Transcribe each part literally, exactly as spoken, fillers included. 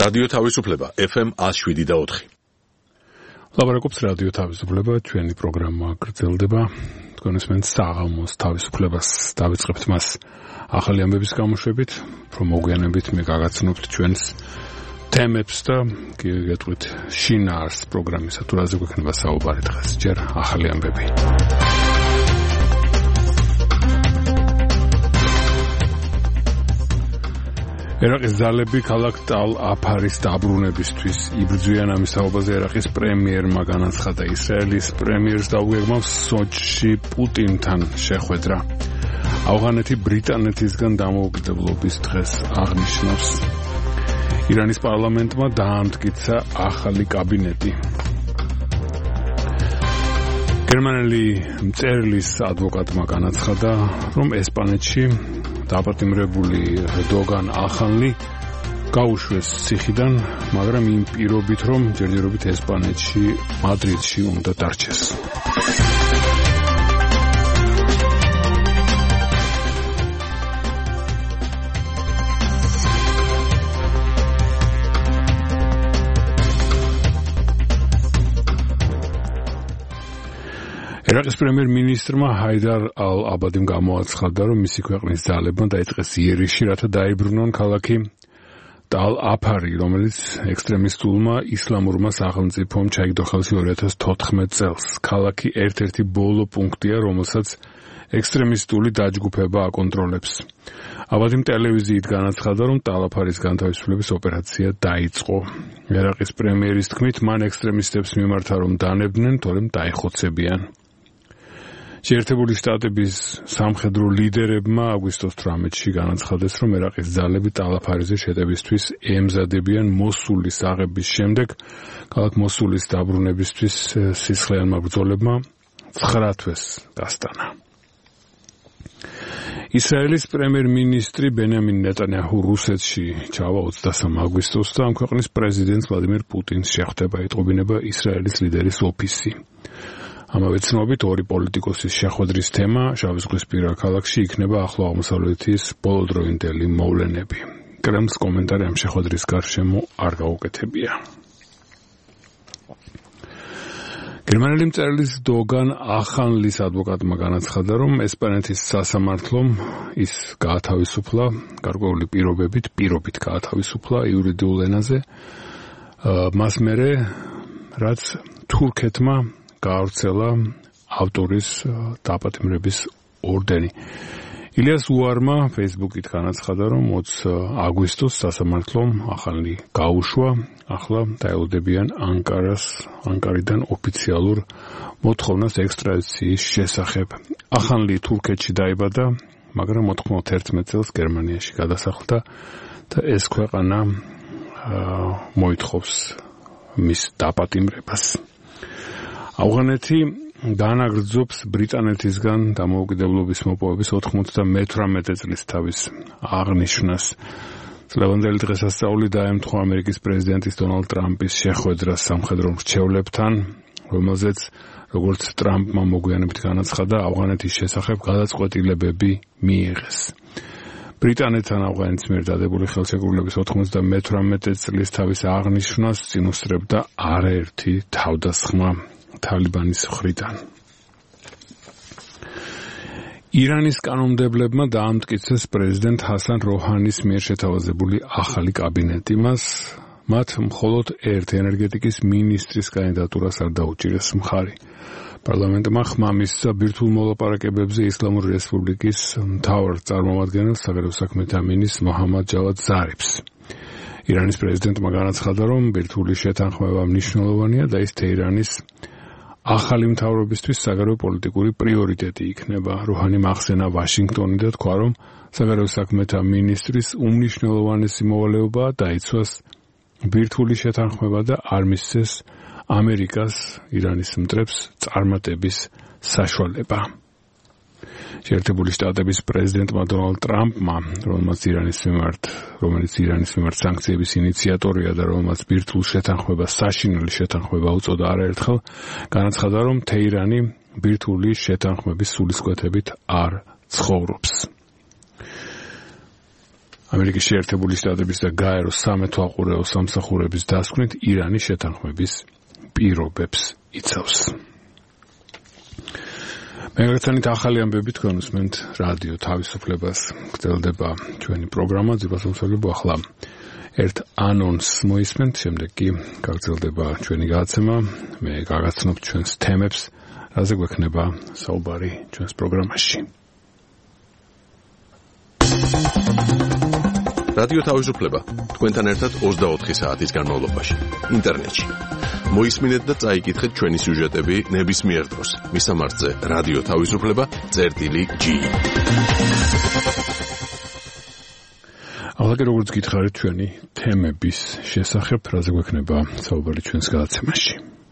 რადიო თავისუფლება ეფ ემ one oh seven და four. ლაბარაკობს რადიო თავისუფლება, ჩვენი პროგრამა გრძელდება. თქვენ ესმენთ საღამოს თავისუფლებას დავიწყებთ მას ახალი ამბების გამოშვებით, რომ მოგვიანებით მე გაგაცნობთ ჩვენს თემებს და გეტყვით შინაარს პროგრამისა, თუ რაზე გვექნება საუბარი დღეს. ჯერ ახალი ამბები. ერაყის ძალები ქალაქ ტალ-აფარის დაბრუნებისთვის იბრძვიან. ამის საუბარზე ერაყის პრემიერმა განაცხადა. ისრაელის პრემიერს დაუგეგმავს სოჩში პუტინთან შეხვედრა. ავღანეთი ბრიტანეთისგან დამოუკიდებლობის დღეს აღნიშნავს. ირანის პარლამენტმა დაამტკიცა ახალი კაბინეტი. გერმანელი მწერლის ადვოკატმა განაცხადა, რომ ესპანეთში დაპატიმრებული დოგან ახანლი გაუშვეს ციხიდან, მაგრამ იმ პირობით, რომ ჯერჯერობით ესპანეთში, მადრიდში უნდა დარჩეს. ერაყის პრემიერ-მინისტრმა ჰაიდარ ალ-აბადიმ გამოაცხადა, რომ მისი ქვეყნის ძალებმა დაიწყეს იერიში, რათა დაიბრუნონ ქალაქი ტალ-აფარი, რომელიც ექსტრემისტულმა ისლამურმა სახელმწიფომ ჩაიგდო ხელში two thousand fourteen წელს. ქალაქი ერთ-ერთი ბოლო პუნქტია, რომელსაც ექსტრემისტული დაჯგუფება აკონტროლებს. აბადიმ ტელევიზიით განაცხადა, რომ ტალ-აფარის განთავისუფლების ოპერაცია დაიწყო. ერაყის პრემიერის თქმით, მან ექსტრემისტებს მიმართა, რომ დანებდნენ, თორემ დაეხოცებიან. შეერთებული შტატების სამხედრო ლიდერებმა აგვისტოს eighteen-ში განაცხადეს, რომ ერაყის ძალები ტალ-აფარიზე შეტევისთვის ემზადებიან მოსულის აღების შემდეგ. ქალაქ მოსულის დაბრუნებისთვის სისხლიანმა ბრძოლებმა nine თვეს დასტანა. ისრაელის პრემიერ-მინისტრი ბენიამინ ნეტანიაჰუ რუსეთში ჩავა twenty-three აგვისტოს და ამ ქვეყნის პრეზიდენტს ვლადიმირ პუტინს შეხვდება. იტყობინება ისრაელის ლიდერის ოფისი. ამავე ცნობით ორი პოლიტიკოსის შეხვედრის თემა შავიზღვისპირა ქალაქში იქნება ახლო აღმოსავლეთის ბოლოდროინდელი მოვლენები. კრემლს კომენტარი ამ შეხვედრის გარშემო არ გაუკეთებია. გერმანელი მწერლის დოგან ახანლის ადვოკატმა განაცხადა, რომ ესპანეთის სასამართლომ ის გაათავისუფლა, გარკვეული პირობებით, პირობით გაათავისუფლა იურიდიულ ენაზე, მას მერე, რაც თურქეთმა გაავრცელა ავტორის დაპატიმრების ორდენი. ილიას უარმა Facebook-ით განაცხადა, რომ twenty აგვისტოს სასამართლომ ახალი გაუშვა, ახლა დაელოდებიან ანკარას, ანკარიდან ოფიციალურ მოთხოვნას ექსტრადიციის შესახებ. ახალი თურქეთში დაიბადა, მაგრამ ninety-one წელს გერმანიაში გადასახლდა და ეს ქვეყანა მოითხოვს მის დაპატიმრებას. ავღანეთი განაგრძობს ბრიტანეთისგან დამოუკიდებლობის მოპოვების ninety-eighty წლის თავის აღნიშვნას. წლევანდელი დღესასწაული დაემთხვა ამერიკის პრეზიდენტის დონალდ ტრამპის შეხვედრას სამხედრო მრჩევლებთან, რომელზეც, როგორც ტრამპმა მოგვიანებით განაცხადა, ავღანეთის შესახებ გადაწყვეტილებები მიიღეს. ბრიტანეთთან ავღანეთის მიერ დადებული ხელშეკრულების ninety-eighty წლის თავის აღნიშვნას წინ უსწრებდა არაერთი თავდასხმა თალიბანის მხრიდან. ირანის კანონმდებლებმა დაამტკიცეს პრეზიდენტ ჰასან როჰანის მიერ შეთავაზებული ახალი კაბინეტი. მას მათ მხოლოდ ერთ ენერგეტიკის მინისტრის კანდიდატურას არ დაუჭირეს მხარი. პარლამენტმა ხმა მისცა ბირთვულ მოლაპარაკებებზე ისლამური რესპუბლიკის მთავარ წარმომადგენელს საგარეო საქმეთა მინისტრს მოჰამად ჯავად ზარიფს. ირანის პრეზიდენტმა განაცხადა, რომ ბირთვული შეთანხმება მნიშვნელოვანია და ის თეირანის ახალი მთავრობისთვის საგარეო პოლიტიკური პრიორიტეტი იქნება. როჰანი ახსენა ვაშინგტონი და თქვა, რომ საგარეო საქმეთა მინისტრის უმნიშვნელოვანესი მოვალეობაა დაიცვას ბირთვული შეთანხმება და არ მისცეს ამერიკას ირანის მტრებს წარმატების საშუალება. შეერთებული შტატების პრეზიდენტმა დონალდ ტრამპმა, რომელმაც ირანის მიმართ, რომელიც ირანის მიმართ სანქციების ინიციატორია და რომელმაც ბირთვულ შეთანხმებას საშინელი შეთანხმება უწოდა არაერთხელ, განაცხადა, რომ თეირანი ბირთვული შეთანხმების სულისკვეთებით არ ცხოვრობს. ამერიკის შეერთებული შტატების და გაეროს სამეთვალყურეო სამსახურების დასკვნით ირანის შეთანხმების პირობებს იცავს. მეგრეთანით ახალი ამბები თქვენ უსმენთ რადიო თავისუფლებას. გრძელდება ჩვენი პროგრამა ძილასამსახურებო ახლა ერთ ანონსს მოისმენთ, შემდეგ კი გაგრძელდება ჩვენი გადაცემა. მე გაგაცნობ ჩვენს თემებს, რაზე გვექნება საუბარი ჩვენს პროგრამაში. რადიო თავისუფლება თქვენთან ერთად ოცდაოთხი საათის განმავლობაში ინტერნეტში. მოისმინეთ და წაიკითხეთ ჩვენი სიუჟეტები ნებისმიერ დროს. მისამართზე რადიო თავისუფლება წერტილი ჯი. ახლა როგორც გითხარით ჩვენი თემების შესახებ, რაზე გვექნება საუბარი ჩვენს გადაცემაში.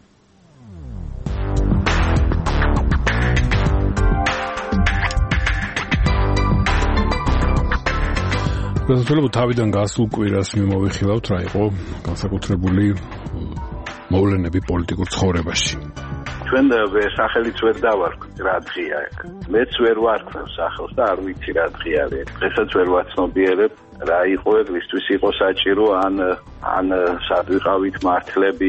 გასაგებია თავიდან გასულ კვირას მიმოვიხილავთ რა იყო განსაკუთრებული მოვლენები პოლიტიკურ ცხოვრებაში. ჩვენ სახელიც ვერ დავარქვით რა დღეა ეგ. მეც ვერ ვარქვევ სახელს და არ ვიცი რა დღე არის. დღესაც ვერ ვაცნობიერებ რა იყო ეგ, ვისთვის იყო საჭირო ან ან სად ვიყავით მართლები.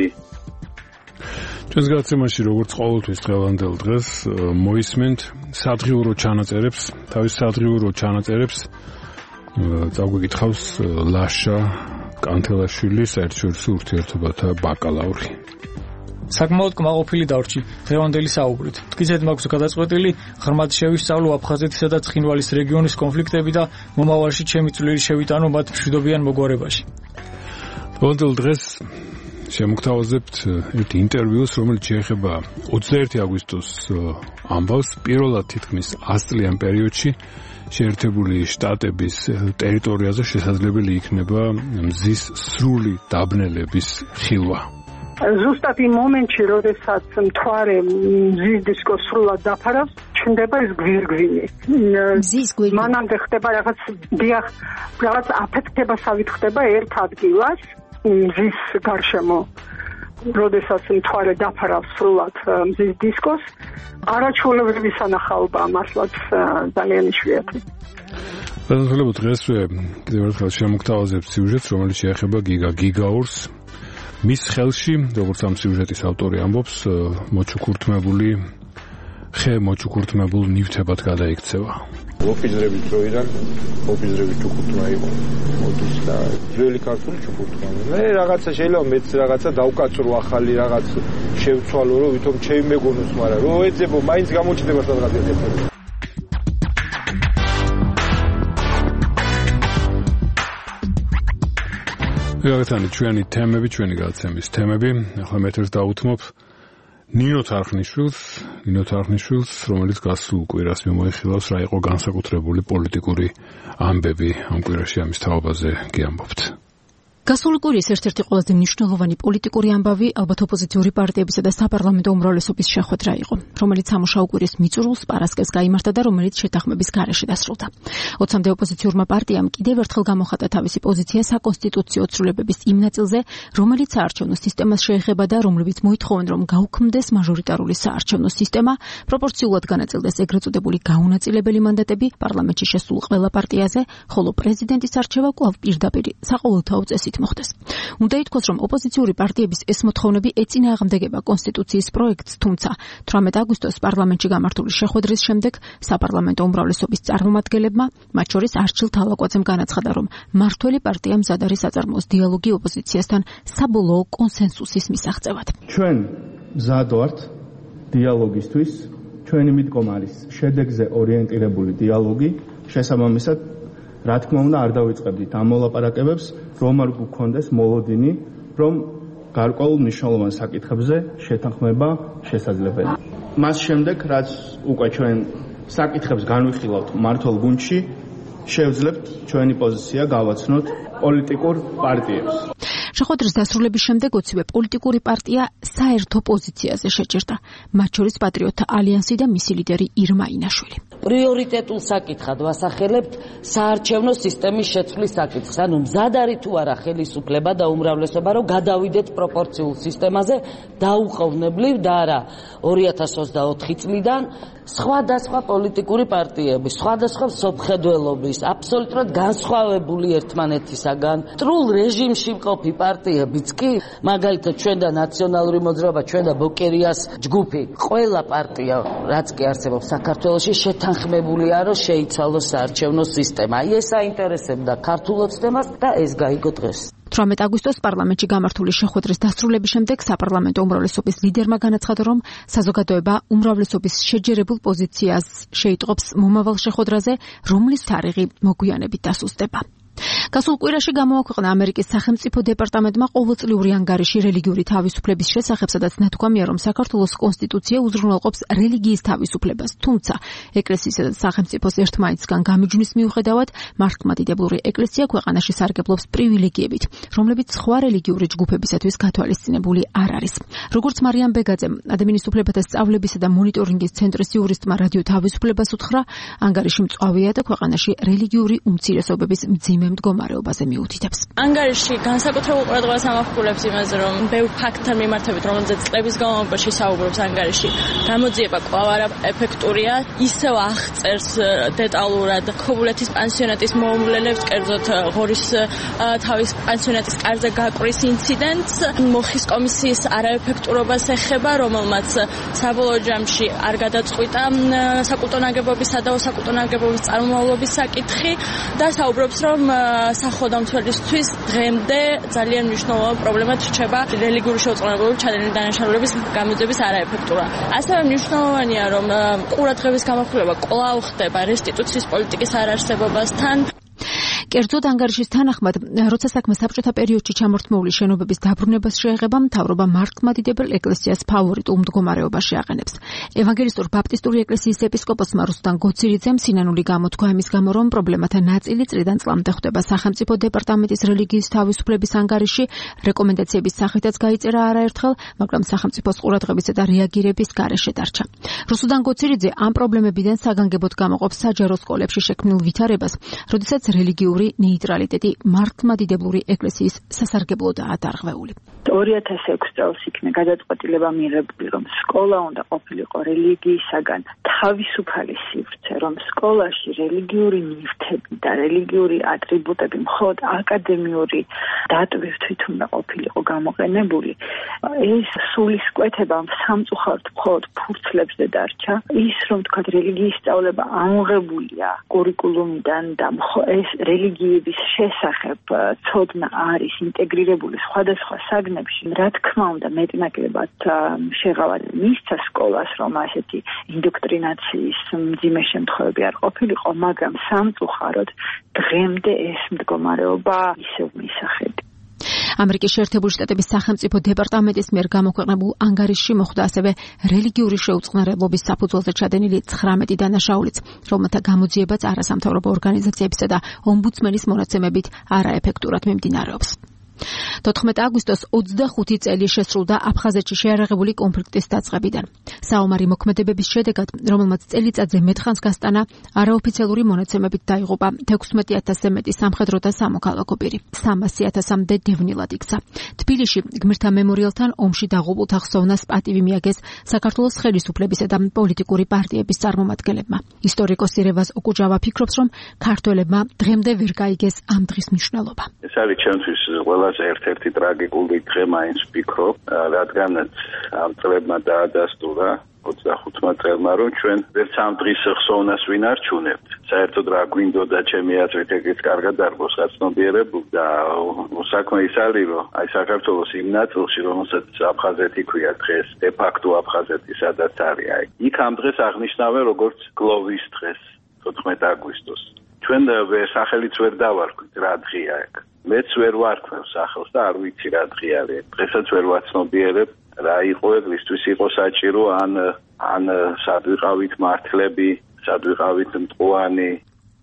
ჩვენს გადაცემაში როგორც ყოველთვის დღევანდელ დღეს მოისმენთ სადღიურო ჩანაწერებს, თავის სადღიურო ჩანაწერებს წაგვიკითხავს ლაშა კანთელაშვილის საერთაშორისო ურთიერთობათა ბაკალავრი. საკმაოდ კმაყოფილი დარჩი დღევანდელი საუბრით. მტკიცედ მაქვს გადაწყვეტილი ღრმად შევისწავლო აფხაზეთისა და ცხინვალის რეგიონის კონფლიქტები და მომავალში ჩემი წვლილი შევიტანო მათ მშვიდობიან მოგვარებაში. დღევანდელ დღეს შემოგთავაზებთ ერთ ინტერვიუს, რომელიც შეეხება ოცდაერთი აგვისტოს ამბავს. პირველად თითქმის ას წლიან პერიოდში შეერთებული შტატების ტერიტორიაზე შესაძლებელი იქნება მზის სრული დაბნელების ხილვა. ზუსტად იმ მომენტში, როდესაც მთვარე მზის დისკოს სრულად დაფარავს, ჩნდება ეს გვირგვინი. მზის გვირგვინი. მანამდე ხდება რაღაც დიახ, რაღაც აფეთქებასავით ხდება ერთ ადგილას მზის გარშემო. როდესაც მთვარე დაფარავს სრულად მზის დისკოს, არაჩვეულებრივი სანახაობაა, მართლაც ძალიან იშვიათი. ბატონო, დღესვე კიდევ ერთხელ შემოგთავაზებთ სიუჟეტს, რომელიც შეეხება გიგა გიგაურს. მის ხელში, როგორც ამ სიუჟეტის ავტორი ამბობს, მოჩუქურთმებული ხე მოჩუქურთმებულ ნივთებად გადაიქცევა. ოფიზრების დროიდან ოფიზრების ჩუქურთმა იყო მოდის და ძველი ქართული ჩუქურთმა. მე რაღაცა შეიძლება მეც რაღაცა დავკაცრო ახალი რაღაც შევცვალო, რომ ვითომ ჩემი მეგონოს, მაგრამ რო ეძებო, მაინც გამოჩნდება სადღაც ერთ-ერთი. რაღაცანი ჩვენი თემები, ჩვენი გადაცემის თემები. ახლა მე თერს დაუთმობ ნინო თარხნიშვილს, ნინო თარხნიშვილს, რომელიც გასულ კვირას მიმოიხილავს რა იყო განსაკუთრებული პოლიტიკური ამბები ამ კვირაში ამის თაობაზე გიამბობთ. გასული კვირის ერთ-ერთი ყველაზე მნიშვნელოვანი პოლიტიკური ამბავი ალბათ ოპოზიციური პარტიებისა და საპარლამენტო უმრავლესობის შეხვედრა იყო, რომელიც სამუშაო კვირის მიწურულს პარასკევს გაიმართა და რომელიც შეთანხმების გარეშე დასრულდა. ოცამდე ოპოზიციურმა პარტიამ კიდევ ერთხელ გამოხატა თავისი პოზიცია საკონსტიტუციო ცვლილებების იმ ნაწილზე, რომელიც საარჩევნო სისტემას შეეხება და რომლებიც მოითხოვენ, რომ გაუქმდეს მაჟორიტარული საარჩევნო სისტემა, პროპორციულად განაწილდეს ეგრეთ წოდებული გაუნაწილებელი მანდატები პარლამენტში შესულ ყველა პარტიაზე, ხოლო პრეზიდენტის არჩევა კვლავ პირდაპირ საყოველთაო წესით მოხდეს. უნდა ითქვას, რომ ოპოზიციური პარტიების ეს მოთხოვნები ეწინააღმდეგება კონსტიტუციის პროექტს, თუმცა თვრამეტ აგვისტოს პარლამენტში გამართული შეხვედრის შემდეგ საპარლამენტო უმრავლესობის წარმომადგენლებმა, მათ შორის არჩილ თალაკვაძემ განაცხადა, რომ მართველი პარტია მზად არის აწარმოოს დიალოგი ოპოზიციასთან საბოლოო კონსენსუსის მისაღწევად. ჩვენ მზად ვართ დიალოგისთვის, ჩვენი მიდგომა არის შედეგზე ორიენტირებული დიალოგი, შესაბამისად რა თქმა უნდა არ დავიწყებდით ამ მოლაპარაკებებს, რომ არ გქონდეს მოლოდინი, რომ გარკვეულ მნიშვნელოვან საკითხებზე შეთანხმება შესაძლებელი. მას შემდეგ, რაც უკვე ჩვენ საკითხებს განვიხილავთ მართლ გუნდში, შევძლებთ ჩვენი პოზიცია გავაცნოთ პოლიტიკურ პარტიებს. შეხვედრის დასრულების შემდეგ ოცივე პოლიტიკური პარტია საერთო პოზიციაზე შეჭერდა, მათ შორის პატრიოტთა ალიანსი და მისი ლიდერი ირმა ინაშვილი. პრიორიტეტულ საკითხად ვასახელებთ საარჩევნო სისტემის შეცვლის საკითხს. ანუ მზად არის თუ არა ხელისუფლება და უმრავლესობა, რომ გადავიდეთ პროპორციულ სისტემაზე დაუყოვნებლივ და არა ორი ათას ოცდაოთხი წლიდან სხვადასხვა პოლიტიკური პარტიები, სხვადასხვა მსოფლმხედველობის, აბსოლუტურად განსხვავებული ერთმანეთისაგან, მტრულ რეჟიმში მყოფი პარტიებიც კი, მაგალითად ჩვენ და ნაციონალური მოძრაობა, ჩვენ და ბოკერიას ჯგუფი, ყველა პარტია, რაც კი არსებობს საქართველოში, შეთანხმებულია, რომ შეიცვალოს საარჩევნო სისტემა. აი ეს აინტერესებდა ქართულ ოცნებას და ეს გაიგო დღეს. თვრამეტ აგვისტოს პარლამენტში გამართული შეხვედრის დასრულების შემდეგ საპარლამენტო უმრავლესობის ლიდერმა განაცხადა, რომ საზოგადოება უმრავლესობის შეჯერებულ პოზიციას შეიტყობს მომავალ შეხვედრაზე, რომლის თარიღი მოგვიანებით დასუსტება. გასულ კვირაში გამოაქვეყნა ამერიკის სახელმწიფო დეპარტამენტმა ყოველწლიური ანგარიში რელიგიური თავისუფლების შესახებ, სადაც ნათქვამია, რომ საქართველოს კონსტიტუცია უზრუნველყოფს რელიგიის თავისუფლებას, თუმცა ეკლესიისა და სახელმწიფოს ერთმანეთისგან გამიჯვნის მიუხედავად, მართლმადიდებლური ეკლესია ქვეყანაში სარგებლობს პრივილეგიებით, რომლებიც სხვა რელიგიური ჯგუფებისათვის გათვალისწინებული არ არის. როგორც მარიამ ბეგაძემ, ადამიანის უფლებათა სწავლებისა და მონიტორინგის ცენტრის იურისტმა რადიო თავისუფლებას უთხრა, ანგარიში მწვავეა და ქვეყანაში რელიგიური უმცირესობების მძიმე მდგომარეობაზე მიუთითებს. ანგარიში განსაკუთრებულ ყურადღებას ამახვილებს იმაზე, რომ ბევრ ფაქტთან მიმართებით, რომელზეც წლების განმავლობაში საუბრობს ანგარიში, გამოძიება კვლავ არაეფექტურია, ისევ აღწერს დეტალურად ქობულეთის პანსიონატის მოუვლელებს, კერძოდ ღორის თავის პანსიონატის კარზე გაკვრის ინციდენტს, მოხის კომისიის არაეფექტურობას ეხება, რომელმაც საბოლოო ჯამში არ გადაწყვიტა საკულტო ნაგებობისა და საკულტო ნაგებობის წარმომავლობის საკითხი და საუბრობს, რომ სახელმწიფოსთვის დღემდე ძალიან მნიშვნელოვანი პრობლემად რჩება რელიგიური შეუწყვილებლობის ჩადენილი დანაშაულების გამოძიების არაეფექტურა. ასევე მნიშვნელოვანია, რომ ყურადღების გამახვილება კვლავ ხდება რესტიტუციის პოლიტიკის არარსებობასთან. კერძოდ ანგარიშის თანახმად, როცა საქმე საბჭოთა პერიოდში ჩამორთმეული შენობების დაბრუნებას შეეხება, მთავრობა მართლმადიდებელ ეკლესიას ფავორიტულ მდგომარეობაში აყენებს. ევანგელისტურ ბაპტისტური ეკლესიის ეპისკოპოსმა რუსტან გოცირიძემ სინანული გამოთქვა იმის გამო, რომ პრობლემათა ნაწილი წლიდან წლამდე ხვდება სახელმწიფო დეპარტამენტის რელიგიის თავისუფლების ანგარიში, რეკომენდაციების სახითაც გაიწერა არაერთხელ, მაგრამ სახელმწიფოს ყურადღებისა და რეაგირების გარეშე დარჩა. რუსუდან გოცირიძე ამ პრობლემებიდან საგანგებოდ გამოყოფს საჯარო სკოლებში შექმნილ ვითარებას, როდესაც რელიგიური ნეიტრალიტეტი მართლმადიდებლური ეკლესიის სასარგებლოდაა დარღვეული. ორი ათას ექვსი წელს იქნა გადაწყვეტილება მიღებული, რომ სკოლა უნდა ყოფილიყო რელიგიისაგან თავისუფალი სივრცე, რომ სკოლაში რელიგიური ნივთები და რელიგიური ატრიბუტები მხოლოდ აკადემიური დატვირთვით უნდა ყოფილიყო გამოყენებული. ეს სულისკვეთება სამწუხაროდ მხოლოდ ფურცლებზე დარჩა. ის, რომ თქვა რელიგიის სწავლება ამოღებულია კურიკულუმიდან და ეს რელიგიების შესახებ ცოდნა არის ინტეგრირებული სხვადასხვა საგნებში, რა თქმა უნდა მეტნაკლებად შეღავად მისცა სკოლას, რომ ასეთი ინდოქტრინაციის მძიმე შემთხვევები არ ყოფილიყო, მაგრამ სამწუხაროდ დღემდე ეს მდგომარეობა ისევ მისახება. ამერიკის შეერთებული შტატების სახელმწიფო დეპარტამენტის მიერ გამოქვეყნებულ ანგარიშში მოხვდა ასევე რელიგიური შეუწყნარებლობის საფუძველზე ჩადენილი ცხრამეტი დანაშაულიც, რომელთა გამოძიებაც არასამთავრობო ორგანიზაციებისა და ომბუდსმენის მონაცემებით არაეფექტურად მიმდინარეობს. თოთხმეტი აგვისტოს ოცდახუთი წელი შესრულდა აფხაზეთში შეარაღებული კონფლიქტის დაწყებიდან. საომარი მოქმედებების შედეგად, რომელმაც წელიწადზე მეტხანს გასტანა, არაოფიციალური მონაცემებით დაიღუპა თექვსმეტი ათასზე მეტი სამხედრო და სამოქალაქო პირი. სამასი ათასამდე დევნილად იქცა. თბილისში გმირთა მემორიალთან ომში დაღუპულთა ხსოვნას პატივი მიაგეს საქართველოს ხელისუფლებისა და პოლიტიკური პარტიების წარმომადგენლებმა. ისტორიკოსი რევაზ ოკუჯავა ფიქრობს, რომ ქართველებმა დღემდე ვერ გაიგეს ამ დღის მნიშვნელობა. ეს არის ჩემთვის ყველაზე ერთ-ერთი ტრაგიკული დღე მაინც ვფიქრობ, რადგანაც ამ წლებმა დაადასტურა ოცდახუთმა წელმა, რომ ჩვენ ვერც ამ დღის ხსოვნას ვინ არჩუნებთ. საერთოდ რა გვინდოდა ჩემი აზრით, ეგეც კარგად არ მოსაცნობიერებულ და საქმე ის არის, რომ აი საქართველოს იმ ნაწილში, რომელსაც აფხაზეთი ქვია დღეს, დე ფაქტო აფხაზეთი სადაც არის, აი იქ ამ დღეს აღნიშნავენ როგორც გლოვის დღეს, თოთხმეტი აგვისტოს. ჩვენ სახელიც ვერ დავარქვით რა დღეა ეგ. მეც ვერ ვარქვევ სახელს და არ ვიცი რა დღე არის. დღესაც ვერ ვაცნობიერებ რა იყო ეგ, ვისთვის იყო საჭირო, ან ან სად ვიყავით მართლები, სად ვიყავით მტყუანი.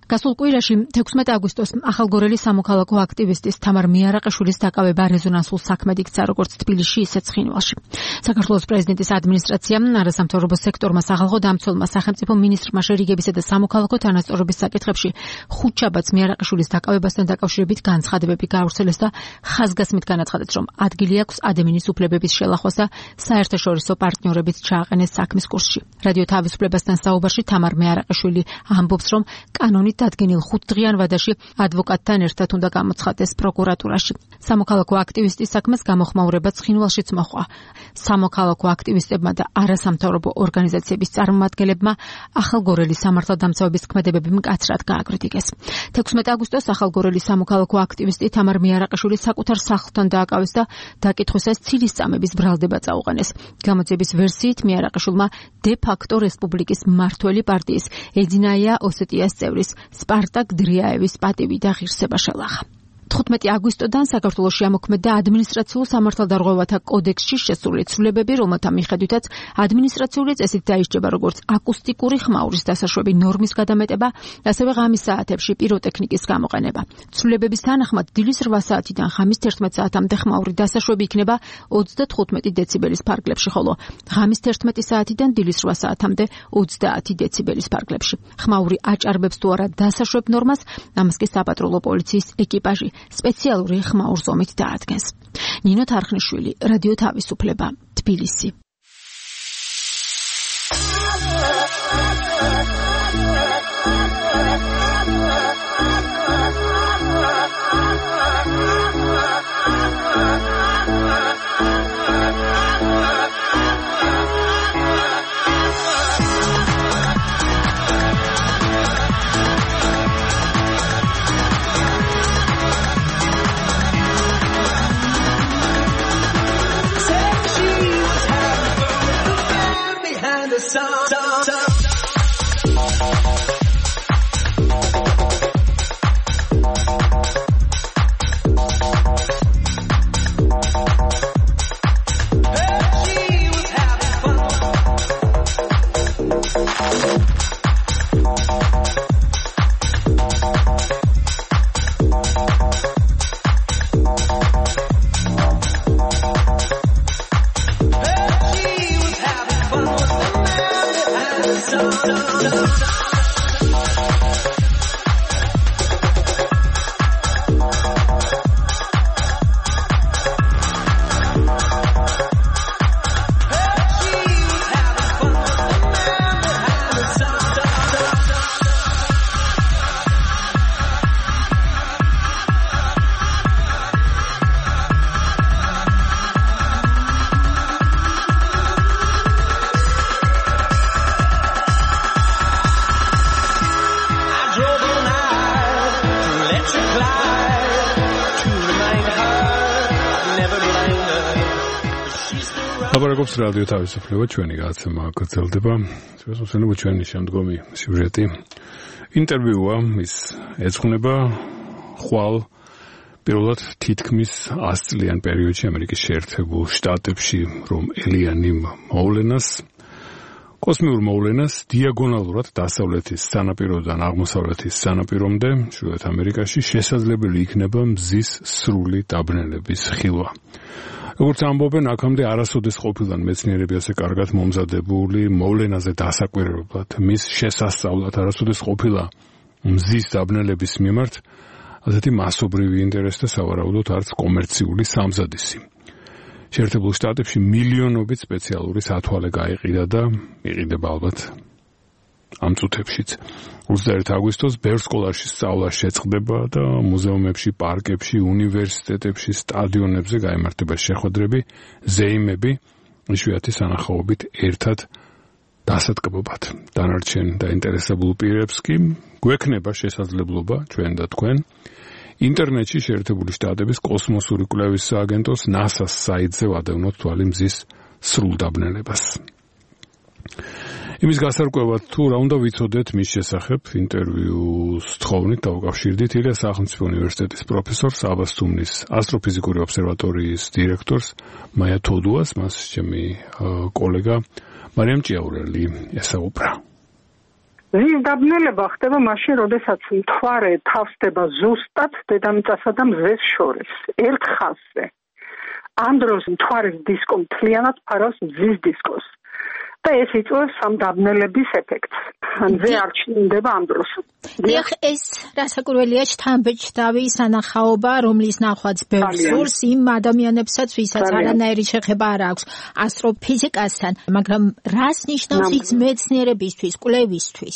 გასულ კვირაში თექვსმეტი აგვისტოს ახალგორელი სამოქალაქო აქტივისტის თამარ მიარაყიშვილის დაკავება რეზონანსულ საქმედ იქცა როგორც თბილისში, ისე ცხინვალში. საქართველოს პრეზიდენტის ადმინისტრაციამ არასამთავრობო სექტორმა სახალხო დამცველმა სახელმწიფო მინისტრმა შერიგებისა და სამოქალაქო თანასწორობის საკითხებში ხუთშაბათს მიარაყიშვილის დაკავებასთან დაკავშირებით განცხადებები გაავრცელეს და ხაზგასმით განაცხადეს, რომ ადგილი აქვს ადმინის უფლებების შელახვას და საერთაშორისო პარტნიორებით ჩააყენეს საქმის კურსში. რადიო თავისუფლებასთან საუბარში თამარ მიარაყიშვილი ამბობს, რომ კანონით დადგენილ ხუთდღიან ვადაში ადვოკატთან ერთად უნდა გამოცხადდეს პროკურატურაში. სამოქალაქო აქტივისტის საქმეს გამოხმაურება ცხინვალშიც მოჰყვა. სამოქალაქო აქტივისტებმა და არასამთავრობო ორგანიზაციების წარმომადგენლებმა ახალგორელი სამართალდამცავების ქმედებები მკაცრად გააკრიტიკეს. თექვსმეტი აგვისტოს ახალგორელი სამოქალაქო აქტივისტი თამარ მიარაყიშვილი საკუთარ სახლთან დააკავეს და დაკითხვისას ცილისწამების ბრალდება წაუყენეს. გამოძიების ვერსიით მიარაყიშვილმა დე ფაქტო რესპუბლიკის მმართველი პარტიის ედინაია ოსეტიას წევრის სპარტაკ დრიაევის პატივი და ღირსება შელახა. თხუთმეტი აგვისტოდან საქართველოში ამოქმედდა ადმინისტრაციულ სამართალდარღვევათა კოდექსში შესული ცვლილებები, რომელთა მიხედვითაც ადმინისტრაციული წესით დაიშჩება როგორც აკუსტიკური ხმაურის დასაშვები ნორმის გადამეტება, ასევე ღამის საათებში პიროტექნიკის გამოყენება. ცვლილებების თანახმად დილის რვა საათიდან ღამის თერთმეტ საათამდე ხმაური დასაშვები იქნება ოცდათხუთმეტი დეციბელის ფარგლებში, ხოლო ღამის თერთმეტი საათიდან დილის რვა საათამდე ოცდაათი დეციბელის ფარგლებში. ხმაური აჭარბებს თუ არა დასაშვებ ნორმას, ამას კი საპატრულო პოლიციის ეკიპაჟი სპეციალური ხმაურზომით დაადგენს. ნინო თარხნიშვილი, რადიო თავისუფლება, თბილისი. აბარაკობს რადიო თავისუფლება, ჩვენი გადაცემა გრძელდება. შესაძლოა ჩვენი შემდგომი სიუჟეტი ინტერვიუა, ის ეძღვნება ხვალ პირველად თითქმის ას წლიან პერიოდში ამერიკის შეერთებულ შტატებში, რომ ელიანი მოვლენას, კოსმიურ მოვლენას დიაგონალურად დასავლეთის სანაპიროდან აღმოსავლეთის სანაპირომდე, ჩრდილოეთ ამერიკაში შესაძლებელი იქნება მზის სრული დაბნელების ხილვა. როგორც ამბობენ, აქამდე არასოდეს ყოფილან მეცნიერები ასე კარგად მომზადებული მოვლენაზე დასაკვირვებლად, მის შესასწავლად არასოდეს ყოფილა მზის დაბნელების მიმართ, ასეთი მასობრივი ინტერესი და სავარაუდოდ არც კომერციული სამზადისი. შეერთებულ შტატებში მილიონობით სპეციალური სათვალე გაიყიდა და იყიდება ალბათ ამ წუთებშიც. ოცდაერთი აგვისტოს ბევრ სკოლაში სწავლა შეწყდება და მუზეუმებში, პარკებში, უნივერსიტეტებში, სტადიონებზე გაიმართება შეხვედრები, ზეიმები, იშვიათი სანახაობით ერთად დასატკბობად. დანარჩენ დაინტერესებულ პირებს კი გვექნება შესაძლებლობა ჩვენ და თქვენ ინტერნეტში შეერთებული შტატების კოსმოსური კვლევის სააგენტოს ნასას საიტზე ვადევნოთ თვალი მზის სრულ დაბნელებას. იმის გასარკვევად თუ რა უნდა ვიცოდეთ მის შესახებ ინტერვიუს თხოვნით დავუკავშირდით ილიას სახელმწიფო უნივერსიტეტის პროფესორს, აბასთუმნის ასტროფიზიკური ობსერვატორიის დირექტორს მაია თოდუას, მას ჩემი კოლეგა მარიამ ჭიაურელი ესაუბრა. მზის დაბნელება ხდება მაშინ, როდესაც მთვარე თავსდება ზუსტად დედამიწასა და მზეს შორის, ერთ ხაზზე. ამ დროს მთვარის დისკო მთლიანად ფარავს მზის დისკოს. და ეს იწვევს ამ დაბნელების ეფექტს. მზე არ ჩნდება ამ დროს. დიახ, ეს რასაკვირველია, შთამბეჭდავი სანახაობა, რომლის ნახვაც ბევრს სურს იმ ადამიანებსაც, ვისაც არანაირი შეხება არ აქვს ასტროფიზიკასთან, მაგრამ რას ნიშნავს ის მეცნიერებისთვის, კვლევისთვის?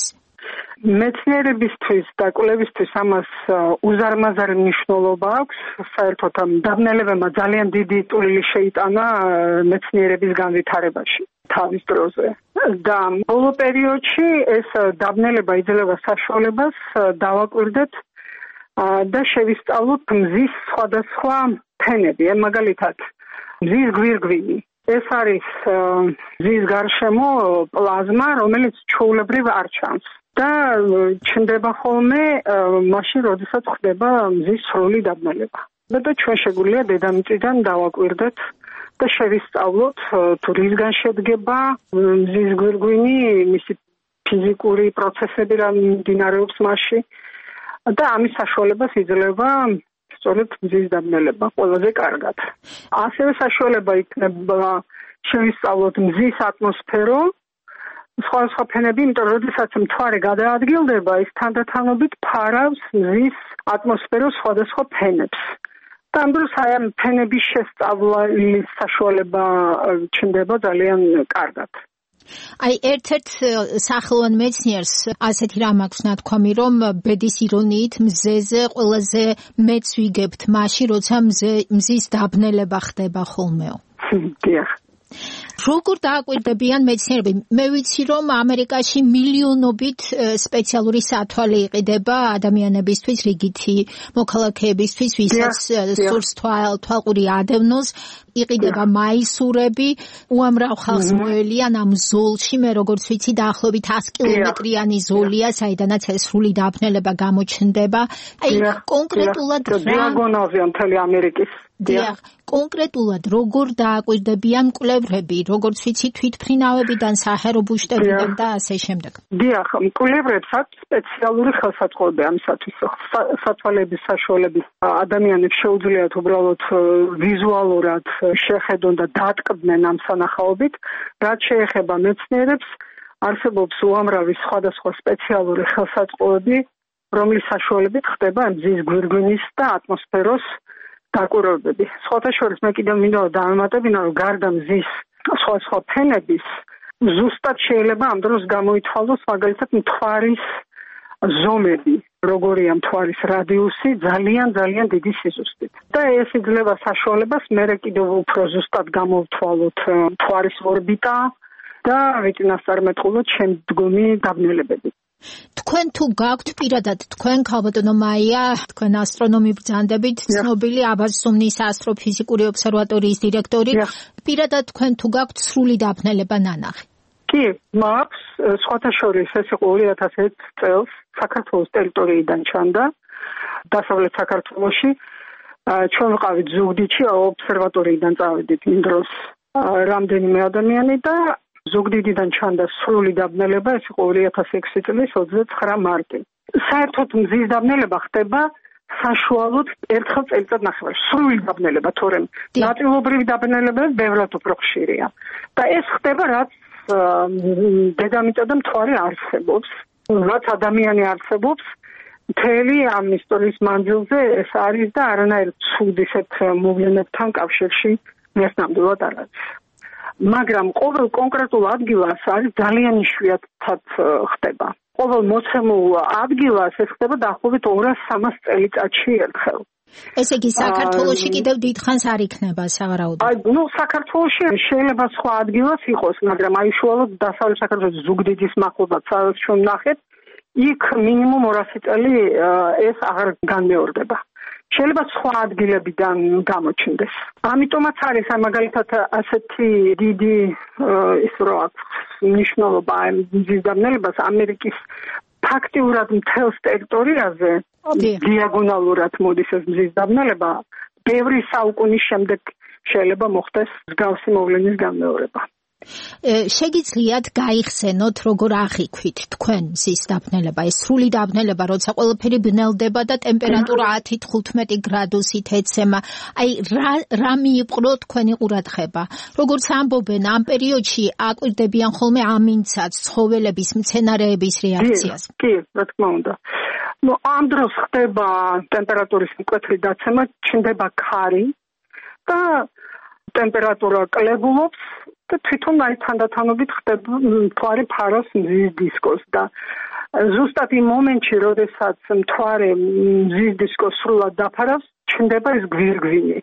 მეცნიერებისთვის და კვლევისთვის ამას უზარმაზარი მნიშვნელობა აქვს. საერთოდ ამ დაბნელებებმა ძალიან დიდი ტვილი შეიტანა მეცნიერების განვითარებაში თავის დროზე. და ბოლო პერიოდში ეს დაბნელება იძლევა საშუალებას დავაკვირდეთ და შევისწავლოთ მზის სხვადასხვა ფენები. მაგალითად, მზის გვირგვინი. ეს არის მზის გარშემო პლაზმა, რომელიც ჩვეულებრივ არ ჩანს. და ჩნდება ხოლმე მაშინ, როდესაც ხდება მზის სრული დაბნელება. და ჩვენ შეგვიძლია დედამიწიდან დავაკვირდეთ და შევისწავლოთ თუ რისგან შედგება მზის გვირგვინი, მისი ფიზიკური პროცესები რა მიმდინარეობს მასში და ამის საშუალებას იძლევა სწორედ მზის დაბნელება ყველაზე კარგად. ასევე საშუალება იქნება შევისწავლოთ მზის ატმოსფერო, სხვადასხვა ფენები, იმიტომ რომ როდესაც მთვარე გადაადგილდება, ის თანდათანობით ფარავს მზის ატმოსფეროს სხვადასხვა ფენებს. და ამ დროს აი ამ ფენების შესწავლის საშუალება ჩნდება ძალიან კარგად. აი ერთ-ერთ სახელოვან მეცნიერს ასეთი რამ აქვს ნათქვამი, რომ ბედის ირონიით მზეზე ყველაზე მეც ვიგებთ მაშინ, როცა მზის დაბნელება ხდება ხოლმეო. დიახ. როგორ დააკვირდებიან მეცნიერები? მე ვიცი, რომ ამერიკაში მილიონობით სპეციალური სათვალე იყიდება ადამიანებისთვის, რიგითი მოქალაქეებისთვის, ვისაც სურს თვალყური ადევნოს, იყიდება მაისურები, უამრავ ხალხს მოელიან ამ ზოლში, მე როგორც ვიცი, დაახლოებით ათი კილომეტრიანი ზოლია, საიდანაც ეს სრული დაბნელება გამოჩნდება. აი, კონკრეტულად დიაგონაზია მთელი ამერიკის. დიახ, კონკრეტულად როგორ დააკვირდებიან კვლევრები, როგორც ვიცი, თვითმფრინავებიდან, საჰაერო ბუშტებიდან და ასე შემდეგ. დიახ, კვლევრებს აქვს სპეციალური ხელსაწყოები ამისათვის. სათვალეების საშუალებით ადამიანებს შეუძლიათ უბრალოდ ვიზუალურად შეხედონ და დატკბნენ ამ სანახაობით. რაც შეეხება მეცნიერებს, არსებობს უამრავი სხვადასხვა სპეციალური ხელსაწყოები, რომლის საშუალებით ხდება მზის გვირგვინის და ატმოსფეროს დაკვირვებები. სხვათა შორის მე კიდევ მინდა დავამატებინა, რომ გარდა მზის სხვადასხვა ფენების, ზუსტად შეიძლება ამ დროს გამოითვალოს მაგალითად მთვარის ზომები, როგორია მთვარის რადიუსი ძალიან ძალიან დიდი სიზუსტით. და ეს იძლევა საშუალებას მერე კიდევ უფრო ზუსტად გამოვთვალოთ მთვარის ორბიტა და ვიწინასწარმეტყველოთ შემდგომი დაბნელებები. თქვენ თუ გაქვთ პირადად, თქვენ ქალბატონო მაია, თქვენ ასტრონომი ბრძანდებით, ცნობილი აბაზსუმნის ასტროფიზიკური ობსერვატორიის დირექტორი, პირადად თქვენ თუ გაქვთ სრული დაბნელება ნანახი? კი, მაქვს, სხვათა შორის ეს იყო ორი ათას ერთი წელს საქართველოს ტერიტორიიდან ჩანდა, დასავლეთ საქართველოში. ჩვენ ვიყავით ზუგდიდში, ობსერვატორიიდან წავედით იმ დროს რამდენიმე ადამიანი და ზუგდიდიდან ჩანდა სრული დაბნელება, ეს იყო ორი ათას ექვსი წლის ოცდაცხრა მარტი. საერთოდ მზის დაბნელება ხდება საშუალოდ ერთხელ წელიწადნახევარში. სრული დაბნელება, თორემ ნაწილობრივი დაბნელებები ბევრად უფრო ხშირია. და ეს ხდება, რაც დედამიწა და მთვარე არსებობს, რაც ადამიანი არსებობს, მთელი ამ ისტორიის მანძილზე ეს არის და არანაირ ცუდ ისეთ მოვლენებთან კავშირში ეს ნამდვილად არ არის. მაგრამ ყოველ კონკრეტულ ადგილას არის ძალიან იშვიათად ხდება. ყოველ მოცემულ ადგილას ეს ხდება დაახლოებით ორას სამას წელიწადში ერთხელ. ესე იგი საქართველოში კიდევ დიდხანს არ იქნება სავარაუდოდ. აი, ნუ საქართველოში შეიძლება სხვა ადგილას იყოს, მაგრამ აი უშუალოდ დასავლეთ საქართველოს ზუგდიდის მახლობლად, სადაც ჩვენ ვნახეთ, იქ მინიმუმ ორასი წელი ეს აღარ განმეორდება. შეიძლება სხვა ადგილებიდან გამოჩნდეს. ამიტომაც არის აი მაგალითად ასეთი დიდი ის რო აქვს მნიშვნელობა მზის დაბნელებას ამერიკის ფაქტიურად მთელს ტერიტორიაზე დიაგონალურად მოდის ეს მზის დაბნელება. ბევრი საუკუნის შემდეგ შეიძლება მოხდეს მსგავსი მოვლენის განმეორება. შეგიძლიათ გაიხსენოთ როგორ აღიქვით თქვენ მზის დაბნელება, ეს სრული დაბნელება, როცა ყველაფერი ბნელდება და ტემპერატურა ათი თხუთმეტი გრადუსით ეცემა. აი რა რა მიიპყრო თქვენი ყურადღება? როგორც ამბობენ, ამ პერიოდში აკვირდებიან ხოლმე ამინცაც, ცხოველების, მცენარეების რეაქციას. კი, რა თქმა უნდა. ნუ ამ დროს ხდება ტემპერატურის მკვეთრი დაცემა, ჩნდება ქარი და ტემპერატურა კლებულობს და თვითონ აი თანდათანობით ხდება მთვარე ფარავს მზის დისკოს და ზუსტად იმ მომენტში, როდესაც მთვარე მზის დისკოს სრულად დაფარავს, ჩნდება ეს გვირგვინი.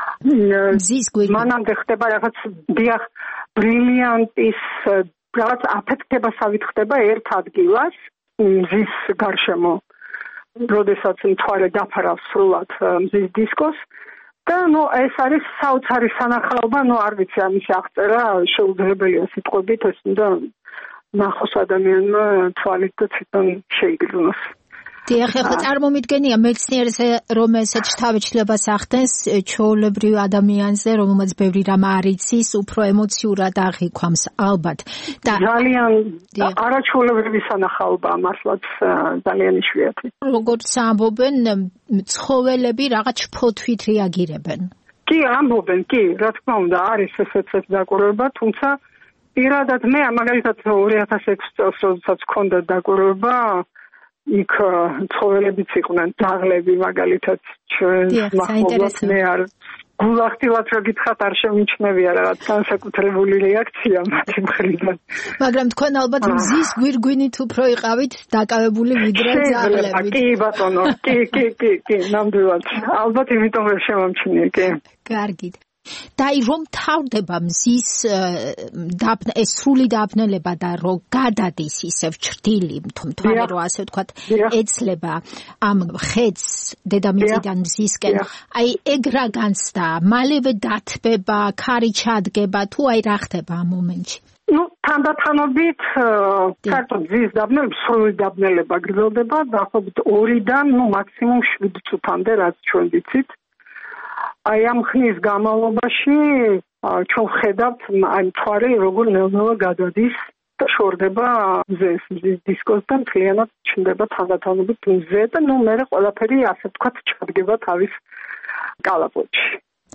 მზის გვირგვინი. მანამდე ხდება რაღაც დიახ ბრილიანტის რაღაც აფეთქებასავით ხდება ერთ ადგილას მზის გარშემო, როდესაც მთვარე დაფარავს სრულად მზის დისკოს. და ნუ ეს არის საოცარი სანახაობა, ნუ არ ვიცი ამის აღწერა, შეუძლებელია სიტყვებით, ეს უნდა ნახოს ადამიანმა თვალით და თვითონ შეიგრძნოს. დიახ, ახლა წარმომიდგენია მეცნიერზე, რომ ესეთ შთაბეჭდილებას ახდენს ჩვეულებრივ ადამიანზე, რომელმაც ბევრი რამ არ იცის, უფრო ემოციურად აღიქვამს ალბათ. და ძალიან არაჩვეულებრივი სანახაობაა, მართლაც ძალიან იშვიათი. როგორც ამბობენ, ცხოველები რაღაც შფოთვით რეაგირებენ. კი, ამბობენ, კი, რა თქმა უნდა, არის ესეც დაკვირვება, თუმცა პირადად მე მაგალითად ორი ათას ექვსი წელს, როდესაც მქონდა დაკვირვება, იქ ცხოველებიც იყვნენ, ძაღლები მაგალითად ჩვენ მახმობლად მე არ გულახდილად რო გითხრათ არ შემიჩნევია რაღაც განსაკუთრებული რეაქცია მათი მხრიდან. მაგრამ თქვენ ალბათ მზის გვირგვინით უფრო იყავით დაკავებული ვიდრე ძაღლებით. კი ბატონო, კი, კი, კი, კი, ნამდვილად. ალბათ იმიტომ ვერ შემომჩნია, კი. კარგით. და აი რომ თავდება მზის დაბნელება, ეს სრული დაბნელება და რომ გადადის ისევ ჭრდილი, მთვარე რო ასე ვთქვათ, ეცლება ამ ხედს დედამიწიდან მზისკენ. აი ეგ რა განცდა, მალევე დათბება, ქარი ჩადგება, თუ აი რა ხდება ამ მომენტში? ნუ თანდათანობით საერთოდ მზის დაბნელება, სრული დაბნელება გრძელდება დაახლოებით ორიდან, ნუ მაქსიმუმ შვიდ წუთამდე, რაც ჩვენ ვიცით. აი ამ ხნის განმავლობაში ჩვენ ვხედავთ აი მთვარე როგორ ნელ-ნელა გადადის და შორდება მზეს, მზის დისკოს და მთლიანად ჩნდება თანდათანობით მზე და ნუ მერე ყველაფერი ასე ვთქვათ ჩადგება თავის კალაპოტში.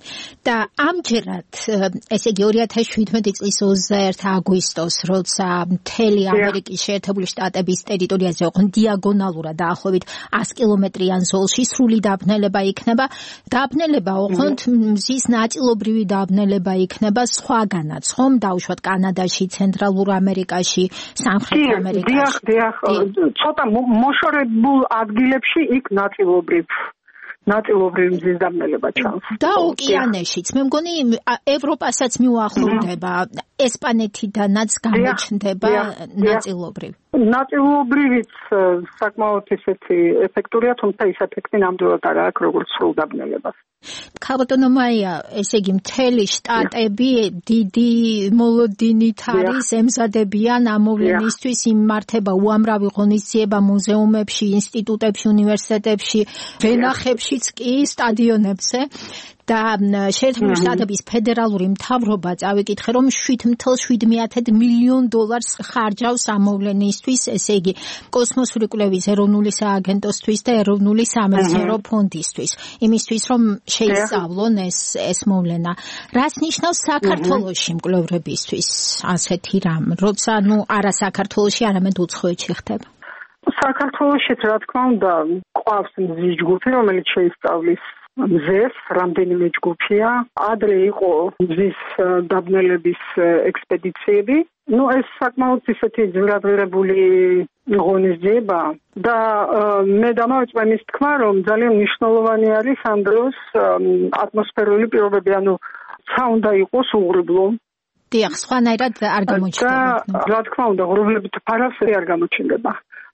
და ამჯერად, ესე იგი ორი ათას შვიდმეტი წლის ოცდაერთი აგვისტოს, როცა მთელი ამერიკის შეერთებული შტატების ტერიტორიაზე ოღონდ დიაგონალურად დაახლოებით ასი კილომეტრიან ზოლში სრული დაბნელება იქნება. დაბნელება ოღონდ მზის ნაწილობრივი დაბნელება იქნება სხვაგანაც, ხომ? დაუშვათ კანადაში, ცენტრალურ ამერიკაში, სამხრეთ ამერიკაში. დიახ, დიახ, ცოტა მოშორებულ ადგილებში იქ ნაწილობრივ ნაწილობრივ მზის დაბნელება ჩანს. და ოკეანეშიც, მე მგონი ევროპასაც მიუახლოვდება, ესპანეთიდანაც გამოჩნდება ნაწილობრივ. ნაწილობრივიც საკმაოდ ისეთი ეფექტურია, თუმცა ის ეფექტი ნამდვილად არ აქვს როგორც სრულ დაბნელებას. ქალბატონო მაია, ესე იგი მთელი შტატები დიდი მოლოდინით არის ემზადებიან ამ მოვლენისთვის, იმართება უამრავი ღონისძიება მუზეუმებში, ინსტიტუტებში, უნივერსიტეტებში, ვენახებშიც კი, სტადიონებზე. და შეერთებული შტატების ფედერალური მთავრობა წავიკითხე, რომ შვიდ ათას შვიდ მილიონ დოლარს ხარჯავს ამ მოვლენისთვის, ესე იგი კოსმოსური კვლევის ეროვნული სააგენტოსთვის და ეროვნული სამეცნიერო ფონდისთვის, იმისთვის რომ შეისწავლონ ეს ეს მოვლენა. რას ნიშნავს საქართველოში მკვლევრებისთვის ასეთი რამ, როცა ნუ არა საქართველოში, არამედ უცხოეთში ხდება? საქართველოშიც რა თქმა უნდა ყავს მზის ჯგუფი, რომელიც შეისწავლის მზეს, რამდენიმე ჯგუფია. ადრე იყო მზის დაბნელების ექსპედიციები. ნუ ეს საკმაოდ ისეთი ძვირადღირებული ღონისძიება და მე დამავიწყე მის თქმა, რომ ძალიან მნიშვნელოვანი არის ამ დროს ატმოსფერული პირობები, ანუ ცა უნდა იყოს უღრუბლო. დიახ, სხვანაირად არ გამოჩნდება. და რა თქმა უნდა, ღრუბლებით ფარავს არ გამოჩნდება.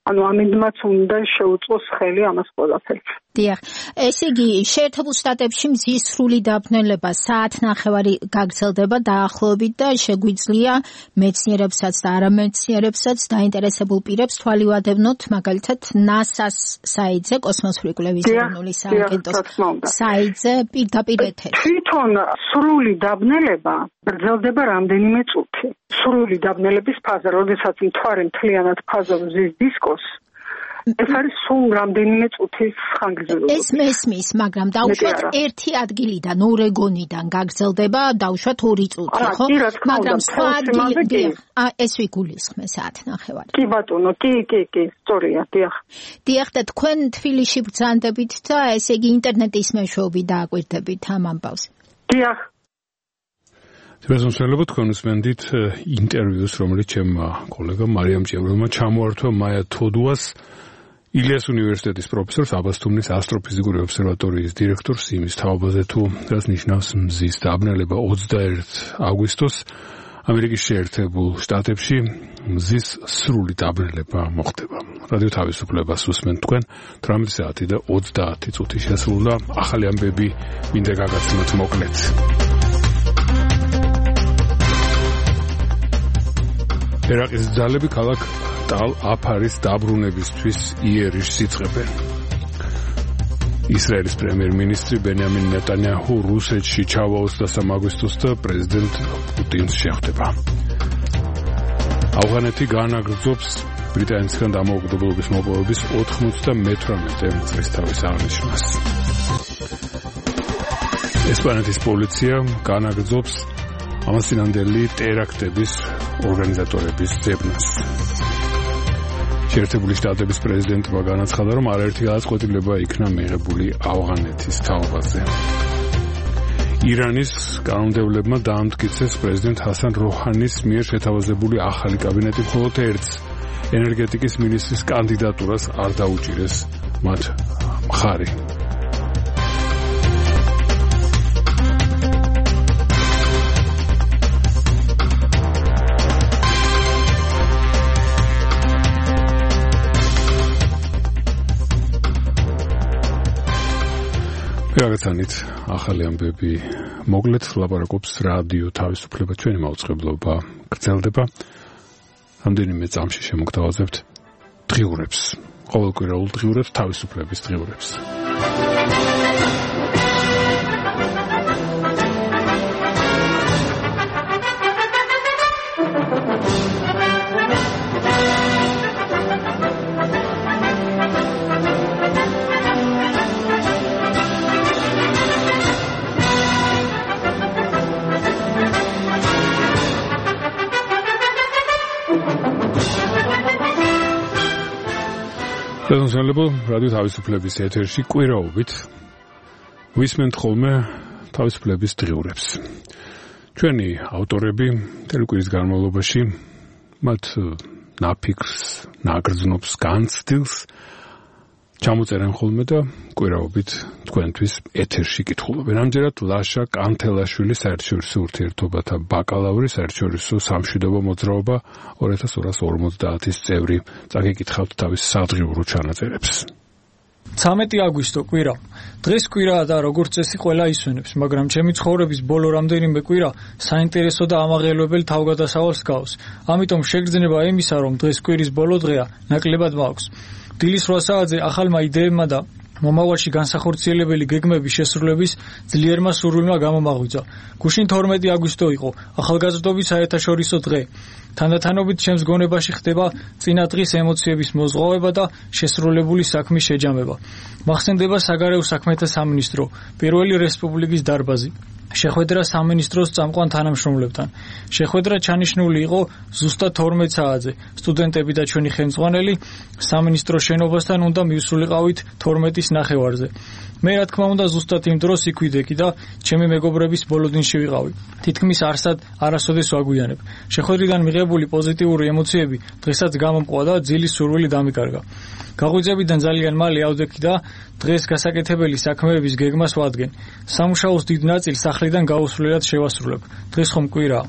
ანუ ამინდმაც უნდა შეუწყოს ხელი ამას ყველაფერს. დიახ, ესე იგი, შეერთებულ შტატებში მზის სრული დაბნელება საათნახევარი გაგრძელდება დაახლოებით და შეგვიძლია მეცნიერებსაც და არამეცნიერებსაც დაინტერესებულ პირებს თვალი ვადევნოთ, მაგალითად ნასას საიტზე, კოსმოსური კვლევის ეროვნული სააგენტოს საიტზე პირდაპირ ეთერში. თვითონ სრული დაბნელება გრძელდება რამდენიმე წუთი. სრული დაბნელების ფაზა, როდესაც მთვარე მთლიანად ფაზობს ზის დისკოს, ეს არის სულ რამდენიმე წუთის ხანგრძლივობა. ეს მესმის, მაგრამ დაუშვათ ერთი ადგილიდან, ორეგონიდან გაგრძელდება, დაუშვათ ორი წუთი, ხო? მაგრამ სხვა ადგილები, ეს ვიგულისხმე საათნახევარი. კი ბატონო, კი, კი, კი, სწორია, დიახ. დიახ, და თქვენ თბილისში ბრძანდებით და ესე იგი ინტერნეტის მეშვეობით დააკვირდებით ამ ამბავს. დიახ. თბილისში თქვენ უსმენდით ინტერვიუს, რომელიც ჩემმა კოლეგამ მარიამ ჭიებურმა ჩამოართვა მაია თოდუას, ილიას უნივერსიტეტის პროფესორს, აბასთუმნის ასტროფიზიკური ობსერვატორიის დირექტორს, იმის თაობაზე თუ რაც ნიშნავს მზის დაბნელება ოცდაერთი აგვისტოს ამერიკის შეერთებულ შტატებში მზის სრული დაბნელება მოხდება. რადიო თავისუფლებას უსმენთ თქვენ, თვრამეტი საათი და ოცდაათი წუთი შესრულდა. ახალი ამბები მინდა გაგაცნოთ მოკლედ. ერაყის ძალები ქალაქ ტალ-აფარის დაბრუნებისთვის იერიშს იწყებენ. ისრაელის პრემიერ-მინისტრი ბენიამინ ნეტანიაჰუ რუსეთში ჩავა ოცდასამი აგვისტოს და პრეზიდენტ პუტინს შეხვდება. ავღანეთი განაგრძობს ბრიტანეთისგან დამოუკიდებლობის მოპოვების ოთხმოცდამეთვრამეტე წლისთავის აღნიშვნას. ესპანეთის პოლიცია განაგრძობს ამასინანდელი ტერაქტების ორგანიზატორების ძებნას. შეერთებული შტატების პრეზიდენტმა განაცხადა, რომ არაერთი გადაწყვეტილება იქნა მიღებული ავღანეთის თაობაზე. ირანის კანონმდებლებმა დაამტკიცეს პრეზიდენტ ჰასან როჰანის მიერ შეთავაზებული ახალი კაბინეტი მხოლოდ ერთს ენერგეტიკის მინისტრის კანდიდატურას არ დაუჭირეს მათ მხარი. გაგაცანით ახალი ამბები მოკლედ ლაპარაკობს რადიო თავისუფლება, ჩვენი მაუწყებლობა გრძელდება. რამდენიმე წამში შემოგთავაზებთ დღიურებს, ყოველკვირეულ დღიურებს, თავისუფლების დღიურებს. შესაძლებლო რადიო თავისუფლების ეთერში კვირაობით ვისმენთ ხოლმე თავისუფლების დღიურებს. ჩვენი ავტორები თელკვირის განმავლობაში მათ ნაფიქრს, ნაგრძნობს, განცდილს ჩამოწერენ ხოლმე და კვირაობით თქვენთვის ეთერში კითხულობენ. ამჯერად ლაშა კანთელაშვილი საერთაშორისო ურთიერთობათა ბაკალავრი, საერთაშორისო სამშვიდობო მოძრაობა ორი ათას ორას ორმოცდაათის წევრი. წაგიკითხავთ თავის სადღიურო ჩანაწერებს. ცამეტი აგვისტო კვირა. დღეს კვირაა და როგორც წესი ყველა ისვენებს, მაგრამ ჩემი ცხოვრების ბოლო რამდენიმე კვირა საინტერესო და ამაღელვებელ თავგადასავალს გავს. ამიტომ შეგრძნება იმისა, რომ დღეს კვირის ბოლო დღეა, ნაკლებად მაქვს. დილის რვა საათზე ახალმა იდეებმა და მომავალში განსახორციელებელი გეგმების შესრულების ძლიერმა სურვილმა გამომაღვიძა. გუშინ თორმეტი აგვისტო იყო, ახალგაზრდობის საერთაშორისო დღე. თანდათანობით ჩემს გონებაში ხდება წინა დღის ემოციების მოზღვავება და შესრულებული საქმის შეჯამება. მახსენდება საგარეო საქმეთა სამინისტრო, პირველი რესპუბლიკის დარბაზი. შეხვედრა სამინისტროს წამყვან თანამშრომლებთან. შეხვედრა ჩანიშნული იყო ზუსტად თორმეტ საათზე. სტუდენტები და ჩვენი ხელმძღვანელი სამინისტროს შენობასთან უნდა მივსულიყავით თორმეტის ნახევარზე. მე რა თქმა უნდა ზუსტად იმ დროს იქ ვიდექი და ჩემი მეგობრების ბოლოდინში ვიყავი. თითქმის არსად არასოდეს ვაგვიანებ. შეხვედრიდან მიღებული პოზიტიური ემოციები დღესაც გამომყვა და ძილის სურვილი დამიკარგა. გაღვიძებიდან ძალიან მალე ავდექი და დღეს გასაკეთებელი საქმეების გეგმას ვადგენ. სამუშაოს დიდ ნაწილს სახლიდან გაუსვლელად შევასრულებ. დღეს ხომ კვირაა.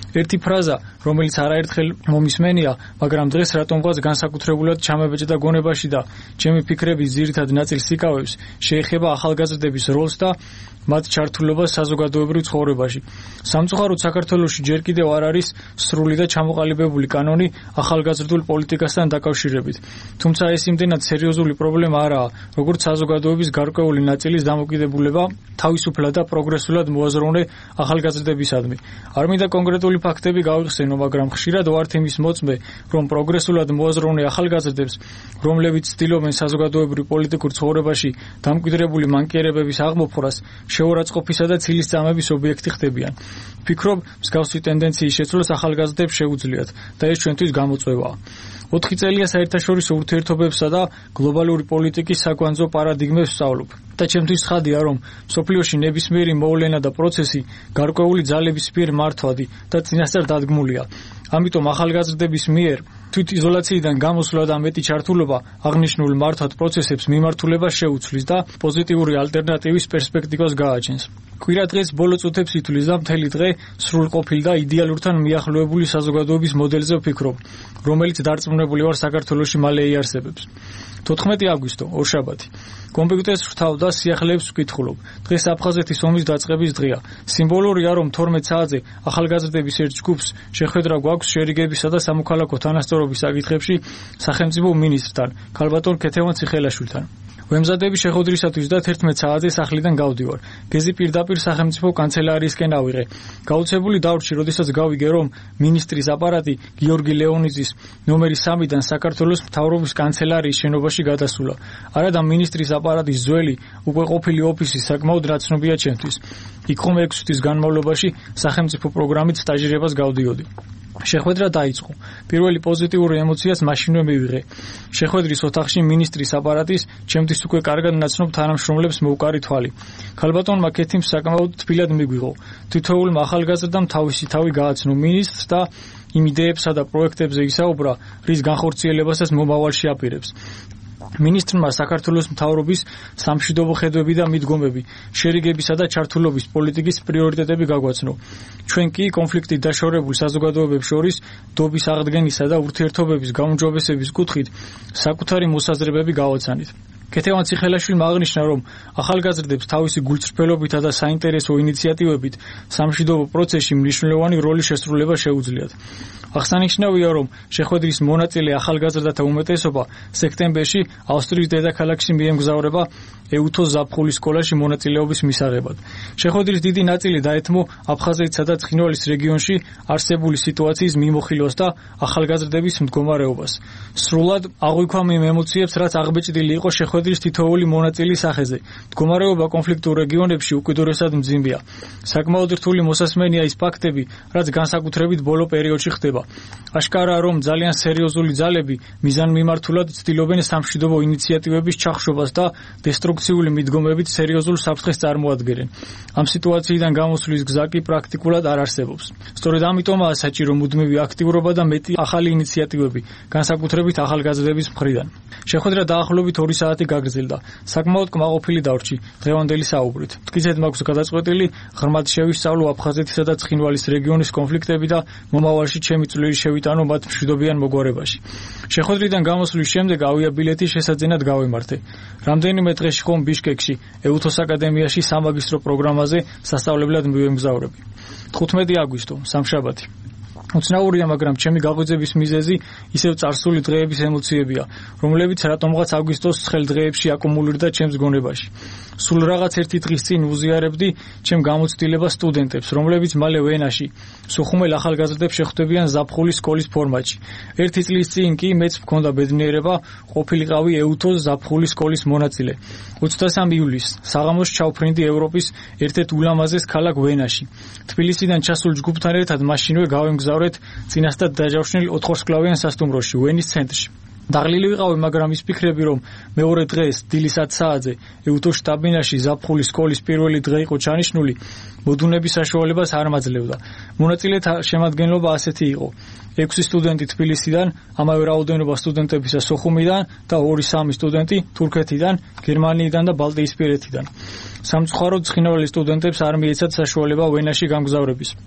ერთი ფრაზა, რომელიც არაერთხელ მომისმენია, მაგრამ დღეს რატომღაც განსაკუთრებულად ჩამებეჭდა გონებაში და ჩემი ფიქრების ძირითად ნაწილს იკავებს, შეეხება ახალგაზრდების როლს და მათ ჩართულობას საზოგადოებრივ ცხოვრებაში. სამწუხაროდ საქართველოში ჯერ კიდევ არ არის სრული და ჩამოყალიბებული კანონი ახალგაზრდულ პოლიტიკასთან დაკავშირებით. თუმცა ეს იმდენად სერიოზული პრობლემა არაა, როგორც საზოგადოების გარკვეული ნაწილის დამოკიდებულება თავისუფლად და პროგრესულად მოაზროვნე ახალგაზრდებისადმი. არ მინდა კონკრეტული ფაქტები გავიხსენო, მაგრამ ხშირად ვართ იმის მოწმე, რომ პროგრესულად მოაზროვნე ახალგაზრდებს, რომლებიც ცდილობენ საზოგადოებრივ პოლიტიკურ ცხოვრებაში დამკვიდრებული მანკიერებების აღმოფხვრას, შეურაცხყოფისა და ცილისწამების ობიექტი ხდებიან. ვფიქრობ, მსგავსი ტენდენციის შეცვლას ახალგაზრდებს შეუძლიათ და ეს ჩვენთვის გამოწვევაა. ოთხი წელია საერთაშორისო ურთიერთობებსა და გლობალური პოლიტიკის საკვანძო პარადიგმებს ვსწავლობ. და ჩემთვის ცხადია, რომ მსოფლიოში ნებისმიერი მოვლენა და პროცესი გარკვეული ძალების მიერ მართვადი და წინასწარ დადგმულია. ამიტომ ახალგაზრდების მიერ თვით იზოლაციიდან გამოსვლა და მეტი ჩართულობა აღნიშნულ მართვად პროცესებს მიმართულებას შეუცვლის და პოზიტიური ალტერნატივის პერსპექტივას გააჩენს. კვირა დღეს ბოლო წუთებს ითვლის და მთელი დღე სრულყოფილ და იდეალურთან მიახლოებული საზოგადოების მოდელზე ვფიქრობ, რომელიც დარწმუნებული ვარ საქართველოში მალე იარსებებს. თოთხმეტი აგვისტო, ორშაბათი. კომპიუტერს ვრთავ და სიახლეებს ვკითხულობ. დღეს აფხაზეთის ომის დაწყების დღეა. სიმბოლურია, რომ თორმეტ საათზე ახალგაზრდების ერთ ჯგუფს შეხვედრა გვაქვს შერიგებისა და სამოქალაქო თანასწორობის საკითხებში სახელმწიფო მინისტრთან, ქალბატონ ქეთევან ციხელაშვილთან. ვემზადები შეხვედრისათვის და თერთმეტ საათზე სახლიდან გავდივარ. გეზი პირდაპირ სახელმწიფო კანცელარიისკენ ავიღე. გაუცებული დავრჩი, როდესაც გავიგე, რომ მინისტრის აპარატი გიორგი ლეონიძის ნომერი სამიდან საქართველოს მთავრობის კანცელარიის შენობაში გადასულა. არადა მინისტრის აპარატის ძველი უკვე ყოფილი ოფისი საკმაოდ ნაცნობია ჩემთვის. იქ ხომ ექვსი თვის განმავლობაში სახელმწიფო პროგრამით სტაჟირებას გავდიოდი. შეხვედრა დაიწყო. პირველი პოზიტიური ემოციას მაშინვე მივიღე. შეხვედრის ოთახში მინისტრის აპარატის ჩემთვის უკვე კარგად ნაცნობ თანამშრომლებს მოუკარი თვალი. ქალბატონმა ქეთიმ საკმაოდ თბილად მიგვიღო. თითოეულმა ახალგაზრდამ თავისი თავი გააცნო მინისტრს და იმ იდეებსა და პროექტებზე ისაუბრა, რის განხორციელებასაც მომავალში აპირებს. მინისტრმა საქართველოს მთავრობის სამშვიდობო ხედვები და მიდგომები, შერიგებისა და ჩართულობის პოლიტიკის პრიორიტეტები გაგვაცნო. ჩვენ კი კონფლიქტით დაშორებულ საზოგადოებებს შორის დობის აღდგენისა და ურთიერთობების გაუმჯობესების კუთხით საკუთარი მოსაზრებები გავაცანით. ქეთევან ციხელაშვილმა აღნიშნა, რომ ახალგაზრდებს თავისი გულწრფელობითა და საინტერესო ინიციატივებით სამშვიდობო პროცესში მნიშვნელოვანი როლი შესრულება შეუძლიათ. აღსანიშნავია, რომ შეხვედრის მონაწილე ახალგაზრდათა უმეტესობა სექტემბერში ავსტრიის დედაქალაქში მიემგზავრება ეუთოს ზაფხულის სკოლაში მონაწილეობის მისაღებად. შეხვედრის დიდი ნაწილი დაეთმო აფხაზეთსა და ცხინვალის რეგიონში არსებული სიტუაციის მიმოხილვას და ახალგაზრდების მდგომარეობას. სრულად აღვიქვამ იმ ემოციებს, რაც აღბეჭდილი იყო შეხვედრის თითოეული მონაწილის სახეზე. მდგომარეობა კონფლიქტურ რეგიონებში უკიდურესად მძიმეა. საკმაოდ რთული მოსასმენია ის ფაქტები, რაც განსაკუთრებით ბოლო პერიოდში ხდება. აშკარაა, რომ ძალიან სერიოზული ძალები მიზანმიმართულად ცდილობენ სამშვიდობო ინიციატივების ჩახშობას და დესტრუქციული მიდგომებით სერიოზულ საფრთხეს წარმოადგენენ. ამ სიტუაციიდან გამოსვლის გზა კი პრაქტიკულად არ არსებობს. სწორედ ამიტომაა საჭირო მუდმივი აქტიურობა და მეტი ახალი ინიციატივები, განსაკუთრებით ახალგაზრდების მხრიდან. შეხვედრა დაახლოებით ორი საათი გაგრძელდა. საკმაოდ კმაყოფილი დავრჩი დღევანდელი საუბრით. მტკიცედ მაქვს გადაწყვეტილი ღრმად შევისწავლო აფხაზეთისა და ცხინვალის რეგიონის კონფლიქტები და მომავალში ჩემი წვლილი შევიტანო მათ მშვიდობიან მოგვარებაში. შეხვედრიდან გამოსვლის შემდეგ ავიაბილეთის შესაძენად გავემართე. რამდენიმე დღეში ხომ ბიშკეკში, ეუთოს აკადემიაში სამაგისტრო პროგრამაზე სასწავლებლად მივემგზავრები. თხუთმეტი აგვისტო, სამშაბათი. უცნაურია, მაგრამ ჩემი გაღვიძების მიზეზი ისევ წარსული დღეების ემოციებია, რომლებიც რატომღაც აგვისტოს ცხელ დღეებში აკუმულირდა ჩემს გონებაში. სულ რაღაც ერთი დღის წინ უზიარებდი ჩემ გამოცდილებას სტუდენტებს, რომლებიც მალე ვენაში, სუხუმელ ახალგაზრდებს შეხვდებიან ზაფხულის სკოლის ფორმატში. ერთი წლის წინ კი მეც მქონდა ბედნიერება ყოფილიყავი ეუთოს ზაფხულის სკოლის მონაწილე. ოცდასამი ივლისს საღამოს ჩავფრინდი ევროპის ერთ-ერთ ულამაზეს ქალაქ ვენაში. თბილისიდან ჩასულ ჯგუფთან ერთად მაშინვე გავემგზავრეთ წინასწარ დაჯავშნილ ოთხორსკლავიან სასტუმროში ვენის ცენტრში. დაღლილი ვიყავი, მაგრამ ის ფიქრები, რომ მეორე დღეს დილის ათ საათზე ეუთოს შტაბ-ბინაში ზაფხულის სკოლის პირველი დღე იყო ჩანიშნული, მოდუნების საშუალებას არ მაძლევდა. მონაწილეთა შემადგენლობა ასეთი იყო: ექვსი სტუდენტი თბილისიდან, ამავე რაოდენობა სტუდენტებისა სოხუმიდან და ორი სამი სტუდენტი თურქეთიდან, გერმანიიდან და ბალტიისპირეთიდან. სამწუხაროდ ცხინვალის სტუდენტებს არ მიეცათ საშუალება ვენაში გამგზავრების.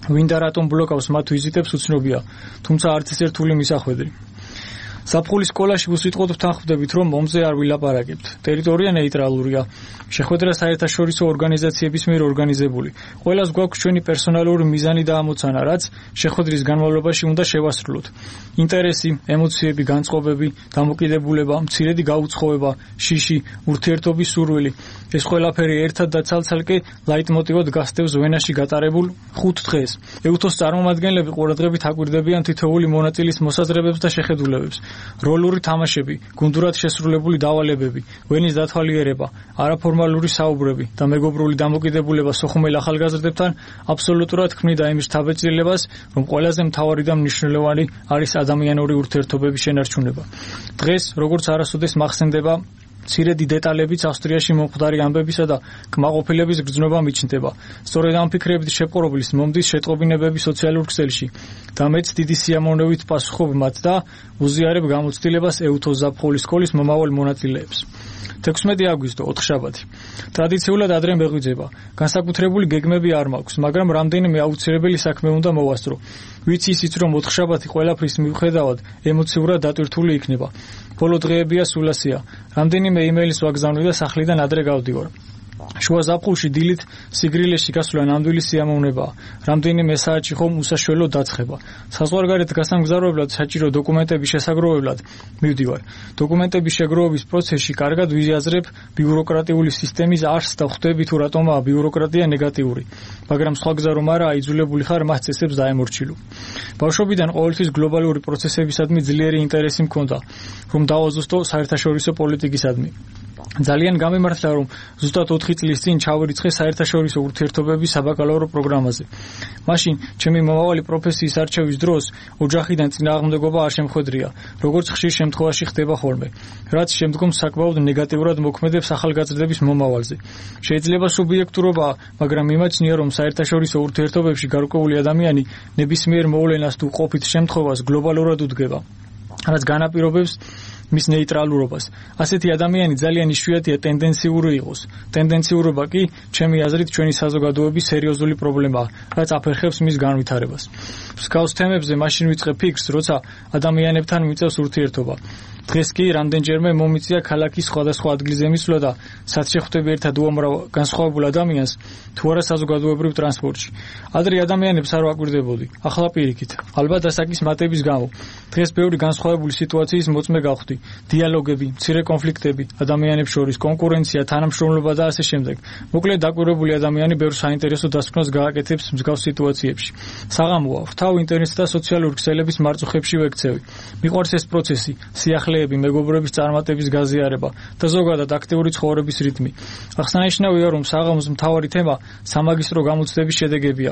ვინ და რატომ ბლოკავს მათ ვიზიტებს უცნობია, თუმცა არც ეს რთული მისახვედრი. საფხულის სკოლაში უსიტყვოდ ვთანხმდებით, რომ მომზე არ ვილაპარაკებთ. ტერიტორია ნეიტრალურია. შეხვედრა საერთაშორისო ორგანიზაციების მიერ ორგანიზებული. ყველას გვაქვს ჩვენი პერსონალური მიზანი და ამოცანა, რაც შეხვედრის განმავლობაში უნდა შევასრულოთ. ინტერესი, ემოციები, განწყობები, დამოკიდებულება, მცირედი გაუცხოება, შიში, ურთიერთობის სურვილი. ეს ყველაფერი ერთად და ცალ-ცალკე ლაიტმოტივად გასდევს ვენაში გატარებულ ხუთ დღეს. ეუთოს წარმომადგენლები ყურადღებით აკვირდებიან თითოეული მონაწილის მოსაზრებებს და შეხედულებებს. როლური თამაშები, გუნდურად შესრულებული დავალებები, ვენის დათვალიერება, არაფორმალური საუბრები და მეგობრული დამოკიდებულება სოხუმელ ახალგაზრდებთან აბსოლუტურად ქმნიდა იმის თავეწილებას, რომ ყველაზე მთავარი და მნიშვნელოვანი არის ადამიანური ურთიერთობების შენარჩუნება. დღეს, როგორც არასოდეს მახსენდება, მცირედი დეტალებიც ავსტრიაში მომხდარი ამბებისა და კმაყოფილების გრძნობა მიჩნდება. სწორედ ამ ფიქრებით შეპყრობლის მომდის შეტყობინებები სოციალურ ქსელში და მეც დიდი სიამოვნებით პასუხობ მათ და უზიარებ გამოცდილებას ეუთოს ზაფხულის სკოლის მომავალ მონაწილეებს. თექვსმეტი აგვისტო, ოთხშაბათი. ტრადიციულად ადრე მეღვიძება. განსაკუთრებული გეგმები არ მაქვს, მაგრამ რამდენიმე აუცილებელი საქმე უნდა მოვასწრო. ვიცი ისიც, რომ ოთხშაბათი ყველაფრის მიუხედავად ემოციურად დატვირთული იქნება. ბოლო დღეებია სულასია. რამდენიმე იმეილის ვაგზავნე და სახლიდან ადრე გავდივარ. შუა ზაფხულში დილით სიგრილეში გასვლა ნამდვილი სიამოვნებაა. რამდენიმე საათში ხომ უსაშველო დაცხება. საზღვარგარეთ გასამგზავრებლად საჭირო დოკუმენტების შესაგროვებლად მივდივარ. დოკუმენტების შეგროვების პროცესში კარგად ვიზიაზრებ ბიუროკრატიული სისტემის არსს და ხვდები თუ რატომაა ბიუროკრატია ნეგატიური. მაგრამ სხვა გზა რომ არაა, იძულებული ხარ მას წესებს დაემორჩილო. ბავშვობიდან ყოველთვის გლობალური პროცესებისადმი ძლიერი ინტერესი მქონდა, რომ დავაზუსტო საერთაშორისო პოლიტიკისადმი. ძალიან გამემართლა, რომ ზუსტად ოთხი წლის წინ ჩავერიცხე საერთაშორისო ურთიერთობების საბაკალავრო პროგრამაზე. მაშინ ჩემი მომავალი პროფესიის არჩევის დროს ოჯახიდან წინააღმდეგობა არ შემხვედრია, როგორც ხშირ შემთხვევაში ხდება ხოლმე, რაც შემდგომ საკმაოდ ნეგატიურად მოქმედებს ახალგაზრდების მომავალზე. შეიძლება სუბიექტურობაა, მაგრამ მიმაჩნია, რომ საერთაშორისო ურთიერთობებში გარკვეული ადამიანი ნებისმიერ მოვლენას თუ ყოფით შემთხვევას გლობალურად უდგება, რაც განაპირობებს მის ნეიტრალურობას. ასეთი ადამიანი ძალიან იშვიათია ტენდენციური იყოს. ტენდენციურობა კი, ჩემი აზრით, ჩვენი საზოგადოების სერიოზული პრობლემაა, რაც აფერხებს მის განვითარებას. მსგავს თემებზე მაშინ ვიწყებ ფიქრს, როცა ადამიანებთან მიწევს ურთიერთობა. დღეს კი რამდენჯერმე მომიწია ქალაქის სხვადასხვა ადგილზე მისვლა და სად შეხვდები ერთად უამრავ განსხვავებულ ადამიანს, თუ არა საზოგადოებრივ ტრანსპორტში. ადრე ადამიანებს არ ვაკვირდებოდი, ახლა პირიქით. ალბათ ასაკის მატების გამო. დღეს ბევრი განსხვავებული სიტუაციის მოწმე გავხდი. დიალოგები, მცირე კონფლიქტები, ადამიანებს შორის კონკურენცია, თანამშრომლობა და ასე შემდეგ. მოკლედ დაკვირვებული ადამიანი ბევრ საინტერესო დასკვნას გააკეთებს მსგავს სიტუაციებში. საღამოა, ვრთავ ინტერნეტს და სოციალური ქსელების მარწუხებში ვექცევი. მიყვარს ეს პროცესი, სიახლეები, მეგობრების წარმატების გაზიარება და ზოგადად აქტიური ცხოვრების რიტმი. აღსანიშნავია, რომ საღამოს მთავარი თემა სამაგისტრო გამოცდების შედეგებია.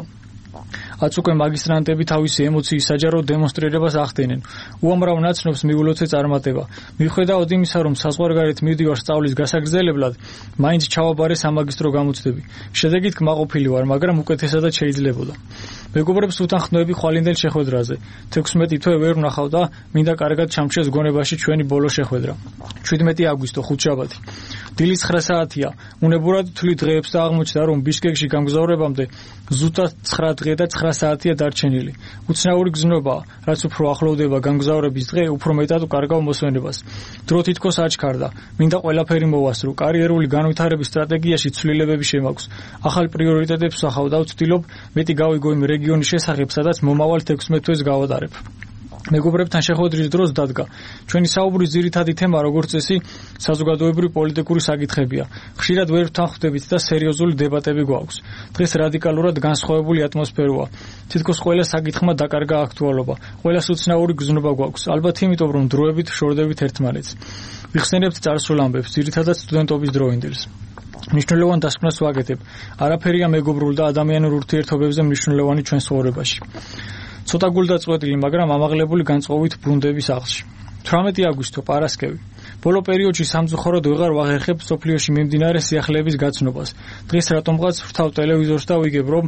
აც უკვე მაგისტრანტები თავისი ემოციის საჯარო დემონსტრირებას ახდენენ. უამრავ ნაცნობს მიულოცე წარმატება. მიუხედავად იმისა, რომ საზღვარგარეთ მივდივარ სწავლის გასაგრძელებლად, მაინც ჩავაბარე სამაგისტრო გამოცდები. შედეგით კმაყოფილი ვარ, მაგრამ უკეთესადაც შეიძლებოდა. მეგობრებს უთანხმოები ხვალინდელ შეხვედრაზე. თექვსმეტი თვე ვერ ვნახავ და მინდა კარგად ჩამჩეს გონებაში ჩვენი ბოლო შეხვედრა. შვიდმეტი აგვისტო, ხუთშაბათი. დილის ცხრა საათია. უნებურად თვლი დღეებს და აღმოჩნდა, რომ ბიშკეკში გამგზავრებამდე ზუსტად ცხრა დღე და ცხრა საათია დარჩენილი. უცნაური გზნობაა, რაც უფრო ახლოვდება გამგზავრების დღე, უფრო მეტად უკარგავ მოსვენებას. დრო თითქოს აჩქარდა. მინდა ყველაფერი მოვასწრო. კარიერული განვითარების სტრატეგიაში ცვლილებები შემაქვს. ახალ პრიორიტეტებს ვსახავ და ვცდილობ მეტი გავიგო იმ რეგიონის შესახებ, სადაც მომავალ თექვსმეტ თვეს გავატარებ. მეგობრებთან შეხვედრის დროს დადგა. ჩვენი საუბრის ძირითადი თემა, როგორც წესი, საზოგადოებრივი პოლიტიკური საკითხებია. ხშირად ვერ ვთანხმდებით და სერიოზული დებატები გვაქვს. დღეს რადიკალურად განსხვავებული ატმოსფეროა. თითქოს ყველა საკითხმა დაკარგა აქტუალობა. ყველას უცნაური გზნობა გვაქვს. ალბათ იმიტომ, რომ დროებით შორდებით ერთმანეთს. ვიხსენებთ წარსულ ამბებს, ძირითადად სტუდენტობის დროინდელს. მნიშვნელოვან დასკვნას ვაკეთებ. არაფერია მეგობრულ და ადამიანურ ურთიერთობებზე მნიშვნელოვანი ჩვენ ცხოვრებაში. ცოტა გულდაწყვეტილი, მაგრამ ამაღლებული განწყობით ბრუნდები სახლში. თვრამეტი აგვისტო, პარასკევი. ბოლო პერიოდში სამწუხაროდ ვეღარ ვაღერხებ სოფლიოში მიმდინარე სიახლეების გაცნობას. დღეს რატომღაც ვრთავ ტელევიზორს და ვიგებ, რომ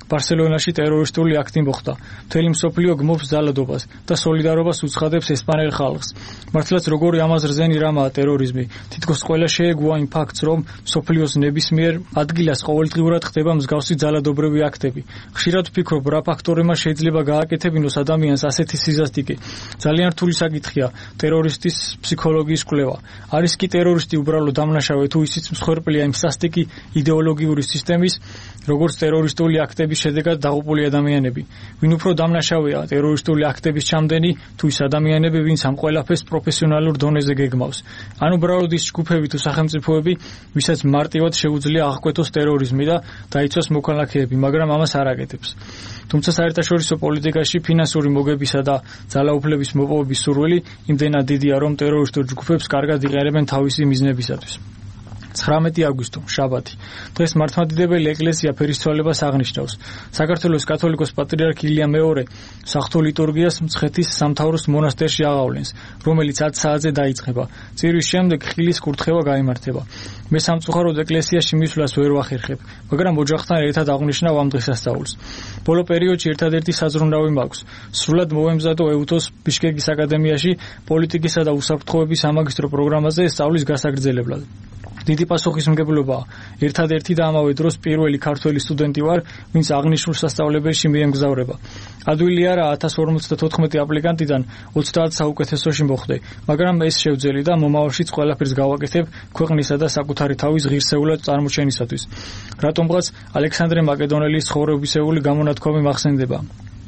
ბარსელონაში ტერორისტული აქტი მოხდა. მთელი მსოფლიო გმობს ძალადობას და სოლიდარობას უცხადებს ესპანელ ხალხს. მართლაც როგორი ამაზრზენი რამაა ტერორიზმი. თითქოს ყველა შეეგუა იმ ფაქტს, რომ მსოფლიოს ნებისმიერ ადგილას ყოველდღიურად ხდება მსგავსი ძალადობრივი აქტები. ხშირად ვფიქრობ, რა ფაქტორებმა შეიძლება გააკეთებინოს ადამიანს ასეთი სიზასტიკი. ძალიან რთული საკითხია ტერორისტის ფსიქოლოგიის კვლევა. არის კი ტერორისტი უბრალოდ დამნაშავე თუ ისიც მსხვერპლია იმ სასტიკი იდეოლოგიური სისტემის, როგორც ტერორისტული აქტების შედეგად დაღუპული ადამიანები. ვინ უფრო დამნაშავეა ტერორისტული აქტების ჩამდენი თუ ის ადამიანები, ვინც ამ ყველაფერს პროფესიონალურ დონეზე გეგმავს. ან უბრალოდ ის ჯგუფები თუ სახელმწიფოები, ვისაც მარტივად შეუძლია აღკვეთოს ტერორიზმი და დაიცვას მოქალაქეები, მაგრამ ამას არ აკეთებს. თუმცა საერთაშორისო პოლიტიკაში ფინანსური მოგებისა და ძალაუფლების მოპოვების სურვილი იმდენად დიდია, რომ ტერორისტულ ჯგუფებს კარგად იყენებენ თავისი მიზნებისათვის. ცხრამეტი აგვისტო, შაბათი. დღეს მართლმადიდებელი ეკლესია ფერისცვალებას აღნიშნავს. საქართველოს კათოლიკოს პატრიარქ ილია მეორე საღვთო ლიტურგიას მცხეთის სამთავროს მონასტერში აღავლენს, რომელიც ათ საათზე დაიწყება. წირვის შემდეგ ხილის კურთხევა გაიმართება. მე სამწუხაროდ ეკლესიაში მისვლას ვერ ვახერხებ, მაგრამ ოჯახთან ერთად აღნიშნავ ამ დღესასწაულს. ბოლო პერიოდში ერთადერთი საზრუნავი მაქვს. სრულად მოვემზადო ეუთოს ბიშკეკის აკადემიაში პოლიტიკისა და უსაფრთხოების სამაგისტრო პროგრამაზე სწავლის გასაგრძელებლად. დიდი პასუხისმგებლობაა. ერთადერთი და ამავე დროს პირველი ქართველი სტუდენტი ვარ, ვინც აღნიშნულ სასწავლებელში მიემგზავრება. ადვილი არა ათას ორმოცდათოთხმეტი აპლიკანტიდან ოცდაათ საუკეთესოში მოხვდე, მაგრამ ეს შევძელი და მომავალშიც ყველაფერს გავაკეთებ ქვეყნისა და საკუთარი თავის ღირსეულად წარმოჩენისათვის. რატომღაც ალექსანდრე მაკედონელის ცხოვრებისეული გამონათქვამი მახსენდება,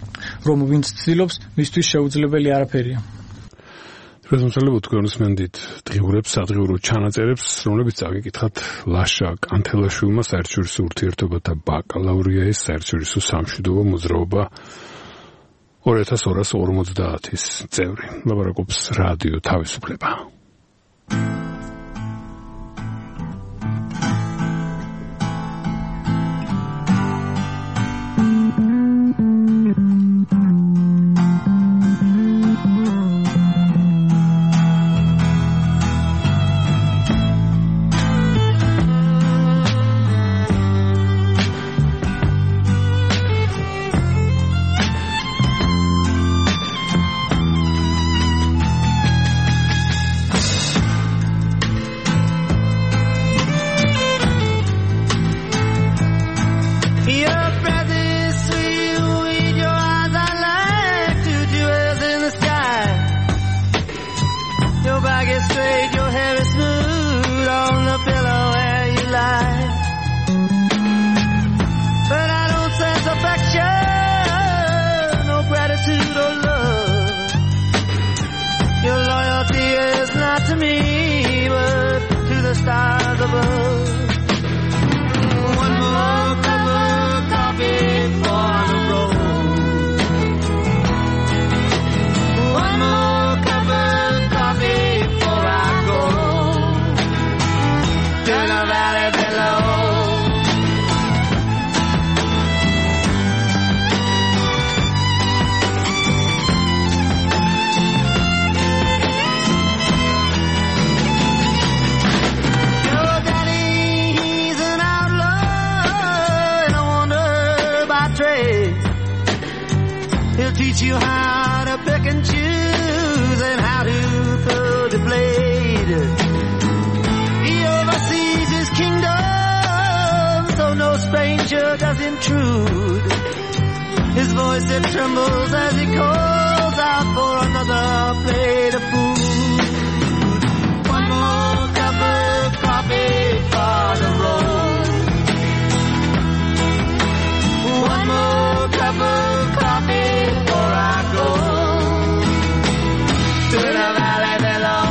რომ ვინც ცდილობს, მისთვის შეუძლებელი არაფერია. პრეზიდენტებო თქვენს მენდით დღიურებს სადღიურო ჩანაწერებს, რომლებიც წაგიკითხათ ლაშა კანთელაშვილმა საერთაშორისო ურთიერთობათა ბაკალავრიატის საერთაშორისო სამშვიდობო მოძრაობა ორი ათას ორას ორმოცდაათის წევრი. ლაპარაკობს რადიო თავისუფლება. Teach you how to pick and choose and how to throw the blade. He oversees his kingdom, so no stranger does intrude. His voice it trembles as he calls out for another plate of food. One more cup of coffee for the road. One more cup of coffee. To the valley below.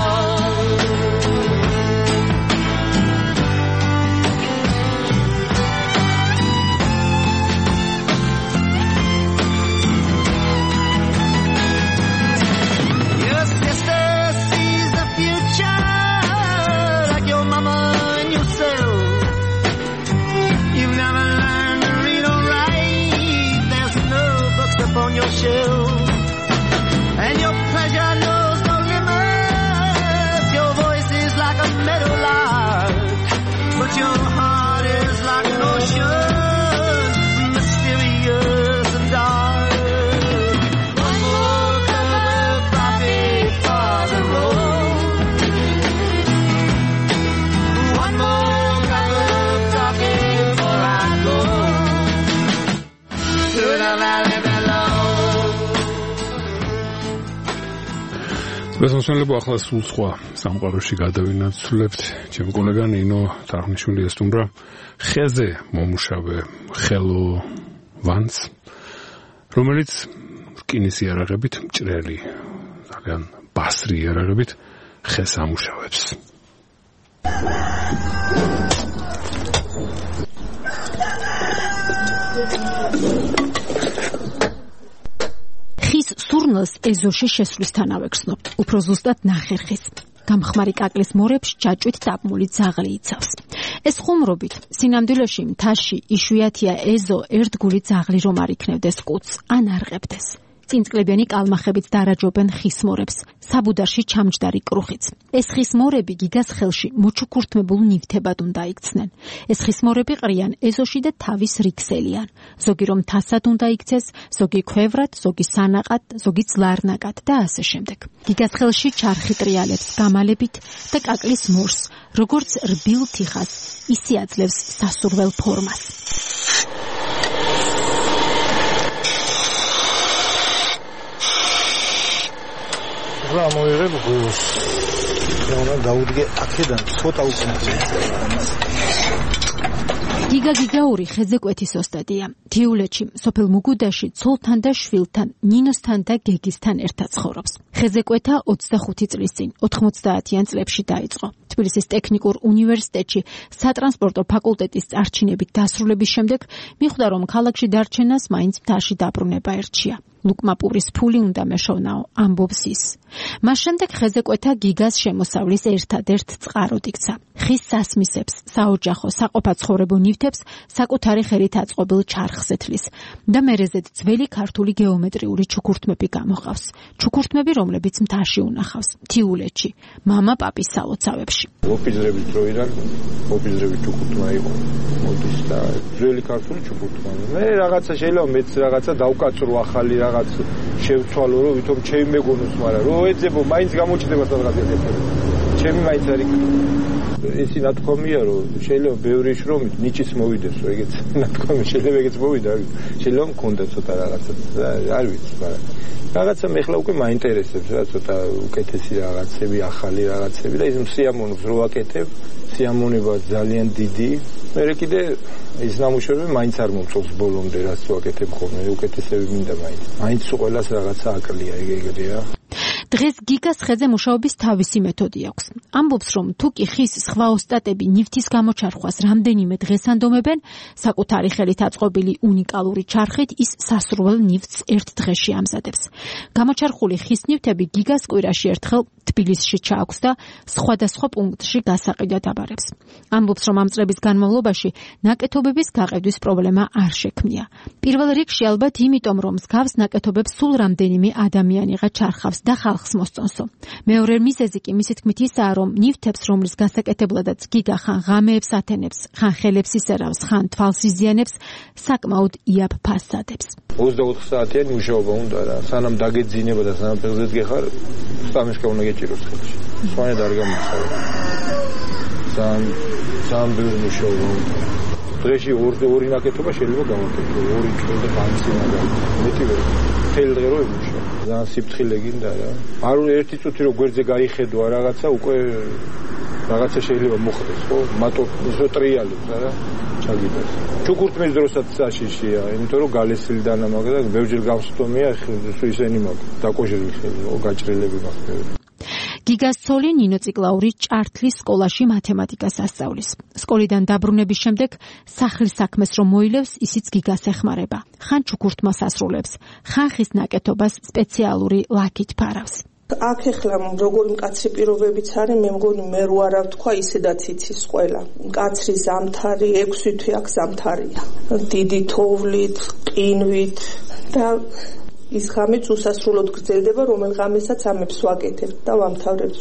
Your sisters Responsabilă ახლა სულ სხვა სამყაროში გადავინაცვლებთ. ჩემი კოლეგა ნინო თარხნიშვილი ესტუმრა ხეზე მომუშავე ხელოვანს, რომელიც რკინის იარაღებით მჭრელი, ძალიან ბასრი იარაღებით ხეს ამუშავებს. ხის სურნელს ეზოში შესვლისთანავე გრძნობ, უფრო ზუსტად ნახევ ხის. გამხმარი კაკლის მორებში ჯაჭვით დაბმული ძაღლი იცავს. ეს ხუმრობით, სინამდვილეში მთაში იშვიათია ეზო ერთგული ძაღლი რომ არ იქნევდეს კუც, ან არყებდეს. წინწკლებიანი კალმახებით დარაჯობენ ხის მორებს, საბუდარში ჩამჯდარი კრუხიც. ეს ხის მორები გიგას ხელში მოჩუქურთმებულ ნივთებად უნდა იქცნენ. ეს ხის მორები ყრიან ეზოში და თავის რიქსელიან. ზოგი რომ თასად უნდა იქცეს, ზოგი ქვევრად, ზოგი სანაყად, ზოგი ძლარნაკად და ასე შემდეგ. გიგას ხელში ჩარხი ტრიალებს გამალებით და კაკლის მორს, როგორც რბილ თიხას, ისე აძლევს სასურველ ფორმას. რა მოიღებ გულს? რა დაუდგე აქედან ცოტა უკნაძე. გიგა გიგაური ხეზე კვეთის ოსტატია. თიულეთში, სოფელ მუგუდაში ცოლთან და შვილთან, ნინოსთან და გეგისთან ერთად ცხოვრობს. ხეზე კვეთა ოცდახუთი წლის წინ, ოთხმოცდაათიან წლებში დაიწყო. თბილისის ტექნიკურ უნივერსიტეტში სატრანსპორტო ფაკულტეტის წარჩინებით დასრულების შემდეგ მიხვდა, რომ ქალაქში დარჩენას მაინც მთაში დაბრუნება ერჩია. ლუკმა პურის ფული უნდა მეშოვნაო, ამბობს ის. მას შემდეგ ხეზე კვეთა გიგას შემოსავლის ერთადერთ წყაროდ იქცა. ხის სასმისებს, საოჯახო, საყოფაცხოვრებო ნივთებს საკუთარი ხელით აწყობილ ჩარხს ეთლის და მერეზედ ძველი ქართული გეომეტრიული ჩუქურთმები გამოყავს. ჩუქურთმები, რომლებიც მთაში უნახავს, თიულეთში, მამა პაპის სალოცავებში. ოპიზრების დროიდან ოპიზრების ჩუქურთმა იყო. მოდის და ძველი ქართული ჩუქურთმა. მე რაღაცა შეიძლება მეც რაღაცა დავკაცრო ახალი რაღაც შევცვალო, რომ ვითომ ჩემი მეგონოს, მაგრამ რო ეძებო, მაინც გამოჩნდება სადღაც ეხება. ჩემი მაინც არის ესი ნათქვამია, რომ შეიძლება ბევრი შრომით ნიჭის მოვიდეს, რომ ეგეც ნათქვამი შეიძლება ეგეც მოვიდა, შეიძლება მქონდა ცოტა რაღაცა, არ ვიცი, მაგრამ რაღაცა მე ხლა უკვე მაინტერესებს რა, ცოტა უკეთესი რაღაცები, ახალი რაღაცები და ის სიამოვნებს რო აკეთებ, სიამონება ძალიან დიდი. მე კიდე ის ნამუშევრები მაინც არ მომწონს ბოლომდე, რაც ვაკეთებ ხოლმე, უკეთესები მინდა მაინც. მაინც ყველას რაღაცა აკლია, ეგ ეგრეა. დღეს გიგას ხეზე მუშაობის თავისი მეთოდი აქვს. ამბობს, რომ თუ კი ხის სხვა ოსტატები ნივთის გამოჩარხვას რამდენიმე დღეს ანდომებენ, საკუთარი ხელით აწყობილი უნიკალური ჩარხით ის სასურველ ნივთს ერთ დღეში ამზადებს. გამოჩარხული ხის ნივთები გიგას კვირაში ერთხელ თბილისში ჩააქვს და სხვადასხვა პუნქტში გასაყიდად აბარებს. ამბობს, რომ ამ წლების განმავლობაში ნაკეთობების გაყიდვის პრობლემა არ შექმნია. პირველ რიგში ალბათ იმიტომ, რომ მსგავს ნაკეთობებს სულ რამდენიმე ადამიანიღა ჩარხავს და ხალხს მოსწონსო. მეორე მიზეზი კი მისი თქმით ისაა, რომ ნივთებს, რომლის გასაკეთებლადაც გიგა ხან ღამეებს ათენებს, ხან ხელებს ისერავს, ხან თვალს იზიანებს, საკმაოდ იაფ ფასს ადებს. ოცდაოთხ საათიანი მუშაობა უნდა რა. სანამ დაგეძინება და სანამ ფეხზეც გეხარ, სტამიშკა უნდა გეჭიროს ხელში. სხვანაირად არ გამოსავა. სამ სამ ბევრი მუშაობა უნდა. დღეში ორი ორი ნაკეთობა შეიძლება გავაკეთო, ორი ჭრილ და ბანცი მაგალითად. მეტი ვერ. თელ დღე რო ემუშავა. ძალიან სიფრთხილე გინდა რა. არ ერთი წუთი რო გვერდზე გაიხედვა რაღაცა, უკვე რაღაცა შეიძლება მოხდეს, ხო? მარტო ისო ტრიალებს რა. ჩაგიბეს. ჩუქურთმის დროსაც საშიშია, იმიტომ რომ გალესილი დანამაგდა და ბევრჯერ გავსწომია, ისენი მაგ დაკოჟრილი ხელი, ო გაჭრილები მაქვს. გიგას ცოლი ნინო ციკლაური ჭართლის სკოლაში მათემატიკას ასწავლის. სკოლიდან დაბრუნების შემდეგ სახლის საქმეს რომ მოილევს, ისიც გიგას ეხმარება. ხან ჩუქურთმას ასრულებს, ხან ხის ნაკეთობას სპეციალური ლაქით ფარავს. აქ ეხლა როგორი მკაცრი პირობებიც არის, მე მგონი მე რო არა ვთქვა, ისედაც იცის ყველა. მკაცრი ზამთარი, ექვსი თვე აქ ზამთარია. დიდი თოვლით, ყინვით და ის ღამეც უსასრულოდ გრძელდება, რომელ ღამესაც ამებს ვაკეთებთ და ვამთავრებთ ჩვენ.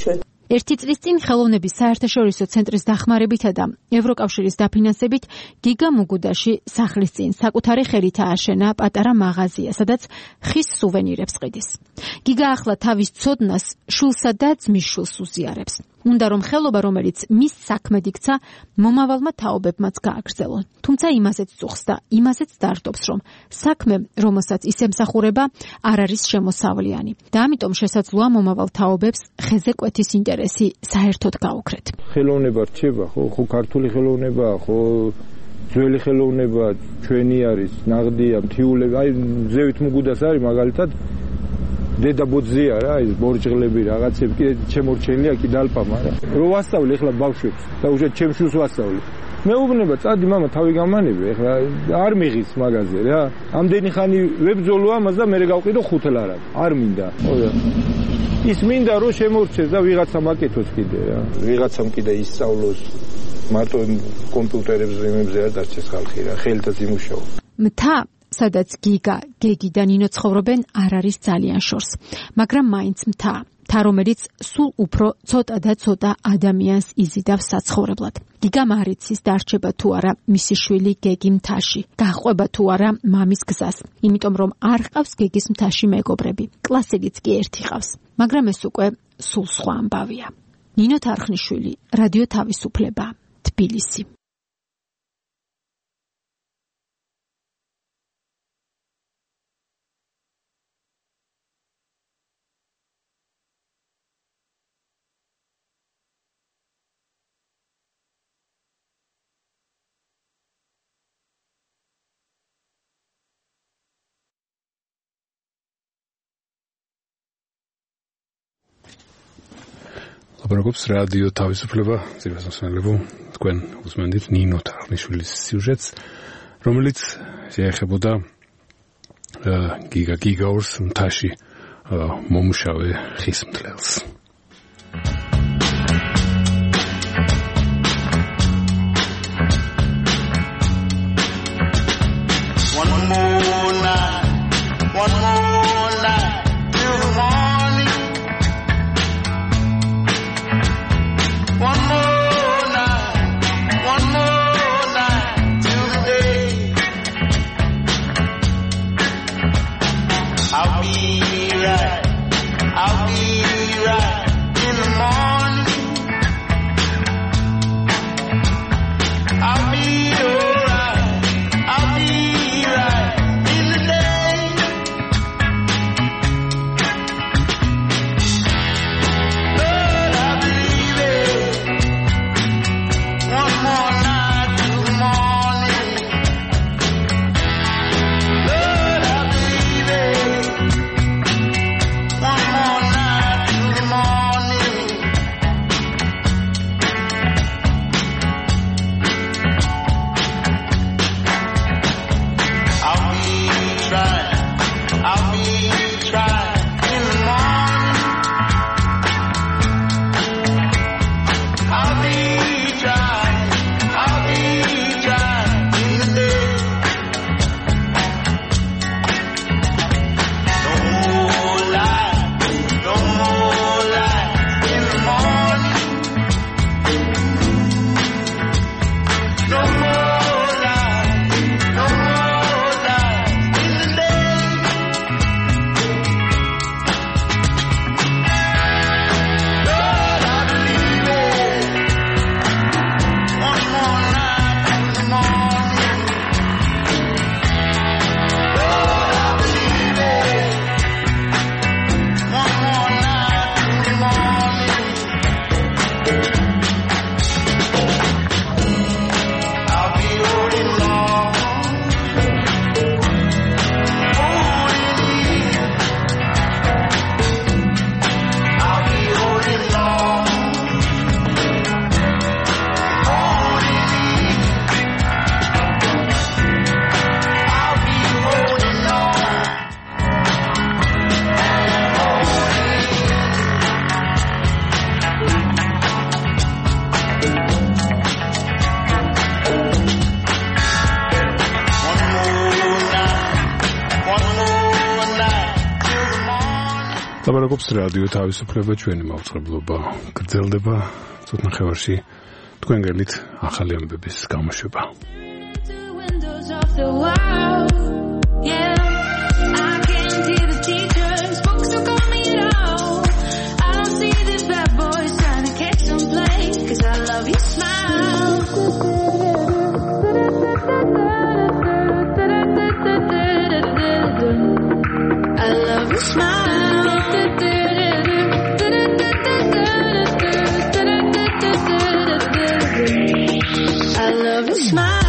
ერთი წლის წინ ხელოვნების საერთაშორისო ცენტრის დახმარებითა და ევროკავშირის დაფინანსებით გიგა მუგუდაში სახლის წინ საკუთარი ხელით ააშენა პატარა მაღაზია, სადაც ხის სუვენირებს ყიდის. გიგა ახლა თავის ცოდნას შულსა და ძმის შულს უზიარებს. უნდა რომ ხელობა, რომელიც მის საქმედ იქცა, მომავალმა თაობებმაც გააგრძელონ. თუმცა იმაზეც წუხს და იმაზეც დარდობს, რომ საქმე, რომელსაც ის ემსახურება, არ არის შემოსავლიანი და ამიტომ შესაძლოა მომავალ თაობებს ხეზე კვეთის ინტერესი საერთოდ გაუქრეთ. ხელოვნება რჩება, ხო, ხო ქართული ხელოვნება, ხო ძველი ხელოვნება ჩვენი არის, ნაღდია, მთიულება, აი ზევით მუგუდას არის მაგალითად დედა ბოძია რა, ის ბორჭღლები რაღაცები კიდე შემორჩენილია კი დალპა, მაგრამ რო ვასწავლი ახლა ბავშვებს და უშე ჩემშულს ვასწავლი. მეუბნება, წადი მამა თავი გამანები, ახლა არ მიღის მაგაზე რა. ამდენი ხანი ვებძოლო ამას და მე გავყიდო ხუთლარად. არ მინდა. ხოდა ის მინდა რომ შემორჩეს და ვიღაცა მაკეთოს კიდე რა. ვიღაცამ კიდე ისწავლოს მარტო კომპიუტერებზე იმებზე არ დარჩეს ხალხი რა, ხელითაც იმუშაო. მთა სადაც გიგა, გეგი და ნინო ცხოვრობენ, არ არის ძალიან შორს, მაგრამ მაინც მთა, მთა რომელიც სულ უფრო ცოტა და ცოტა ადამიანს იზიდავს საცხოვრებლად. გიგამ არ იცის დარჩება თუ არა მისი შვილი გეგი მთაში, გაჰყვება თუ არა მამის გზას, იმიტომ რომ არ ჰყავს გეგის მთაში მეგობრები, კლასელიც კი ერთი ყავს, მაგრამ ეს უკვე სულ სხვა ამბავია. ნინო თარხნიშვილი, რადიო თავისუფლება, თბილისი. ლაპარაკობს რადიო თავისუფლება, ძირფასმოსმელებო, თქვენ უსმენთ ნინო თარხნიშვილის სიუჟეტს, რომელიც შეეხებოდა გიგა გიგაურს მთაში მომუშავე ხისმთლელს. One more night, one more night till the morning. One more night, one more night till the day. I'll be right, I'll be right in the morning. ლაპარაკობს რადიო თავისუფლება, ჩვენი მაუწყებლობა გრძელდება ცოტა ხევარში თქვენ გელით ახალი ამბების გამოშვება. I love your smile. I love your smile.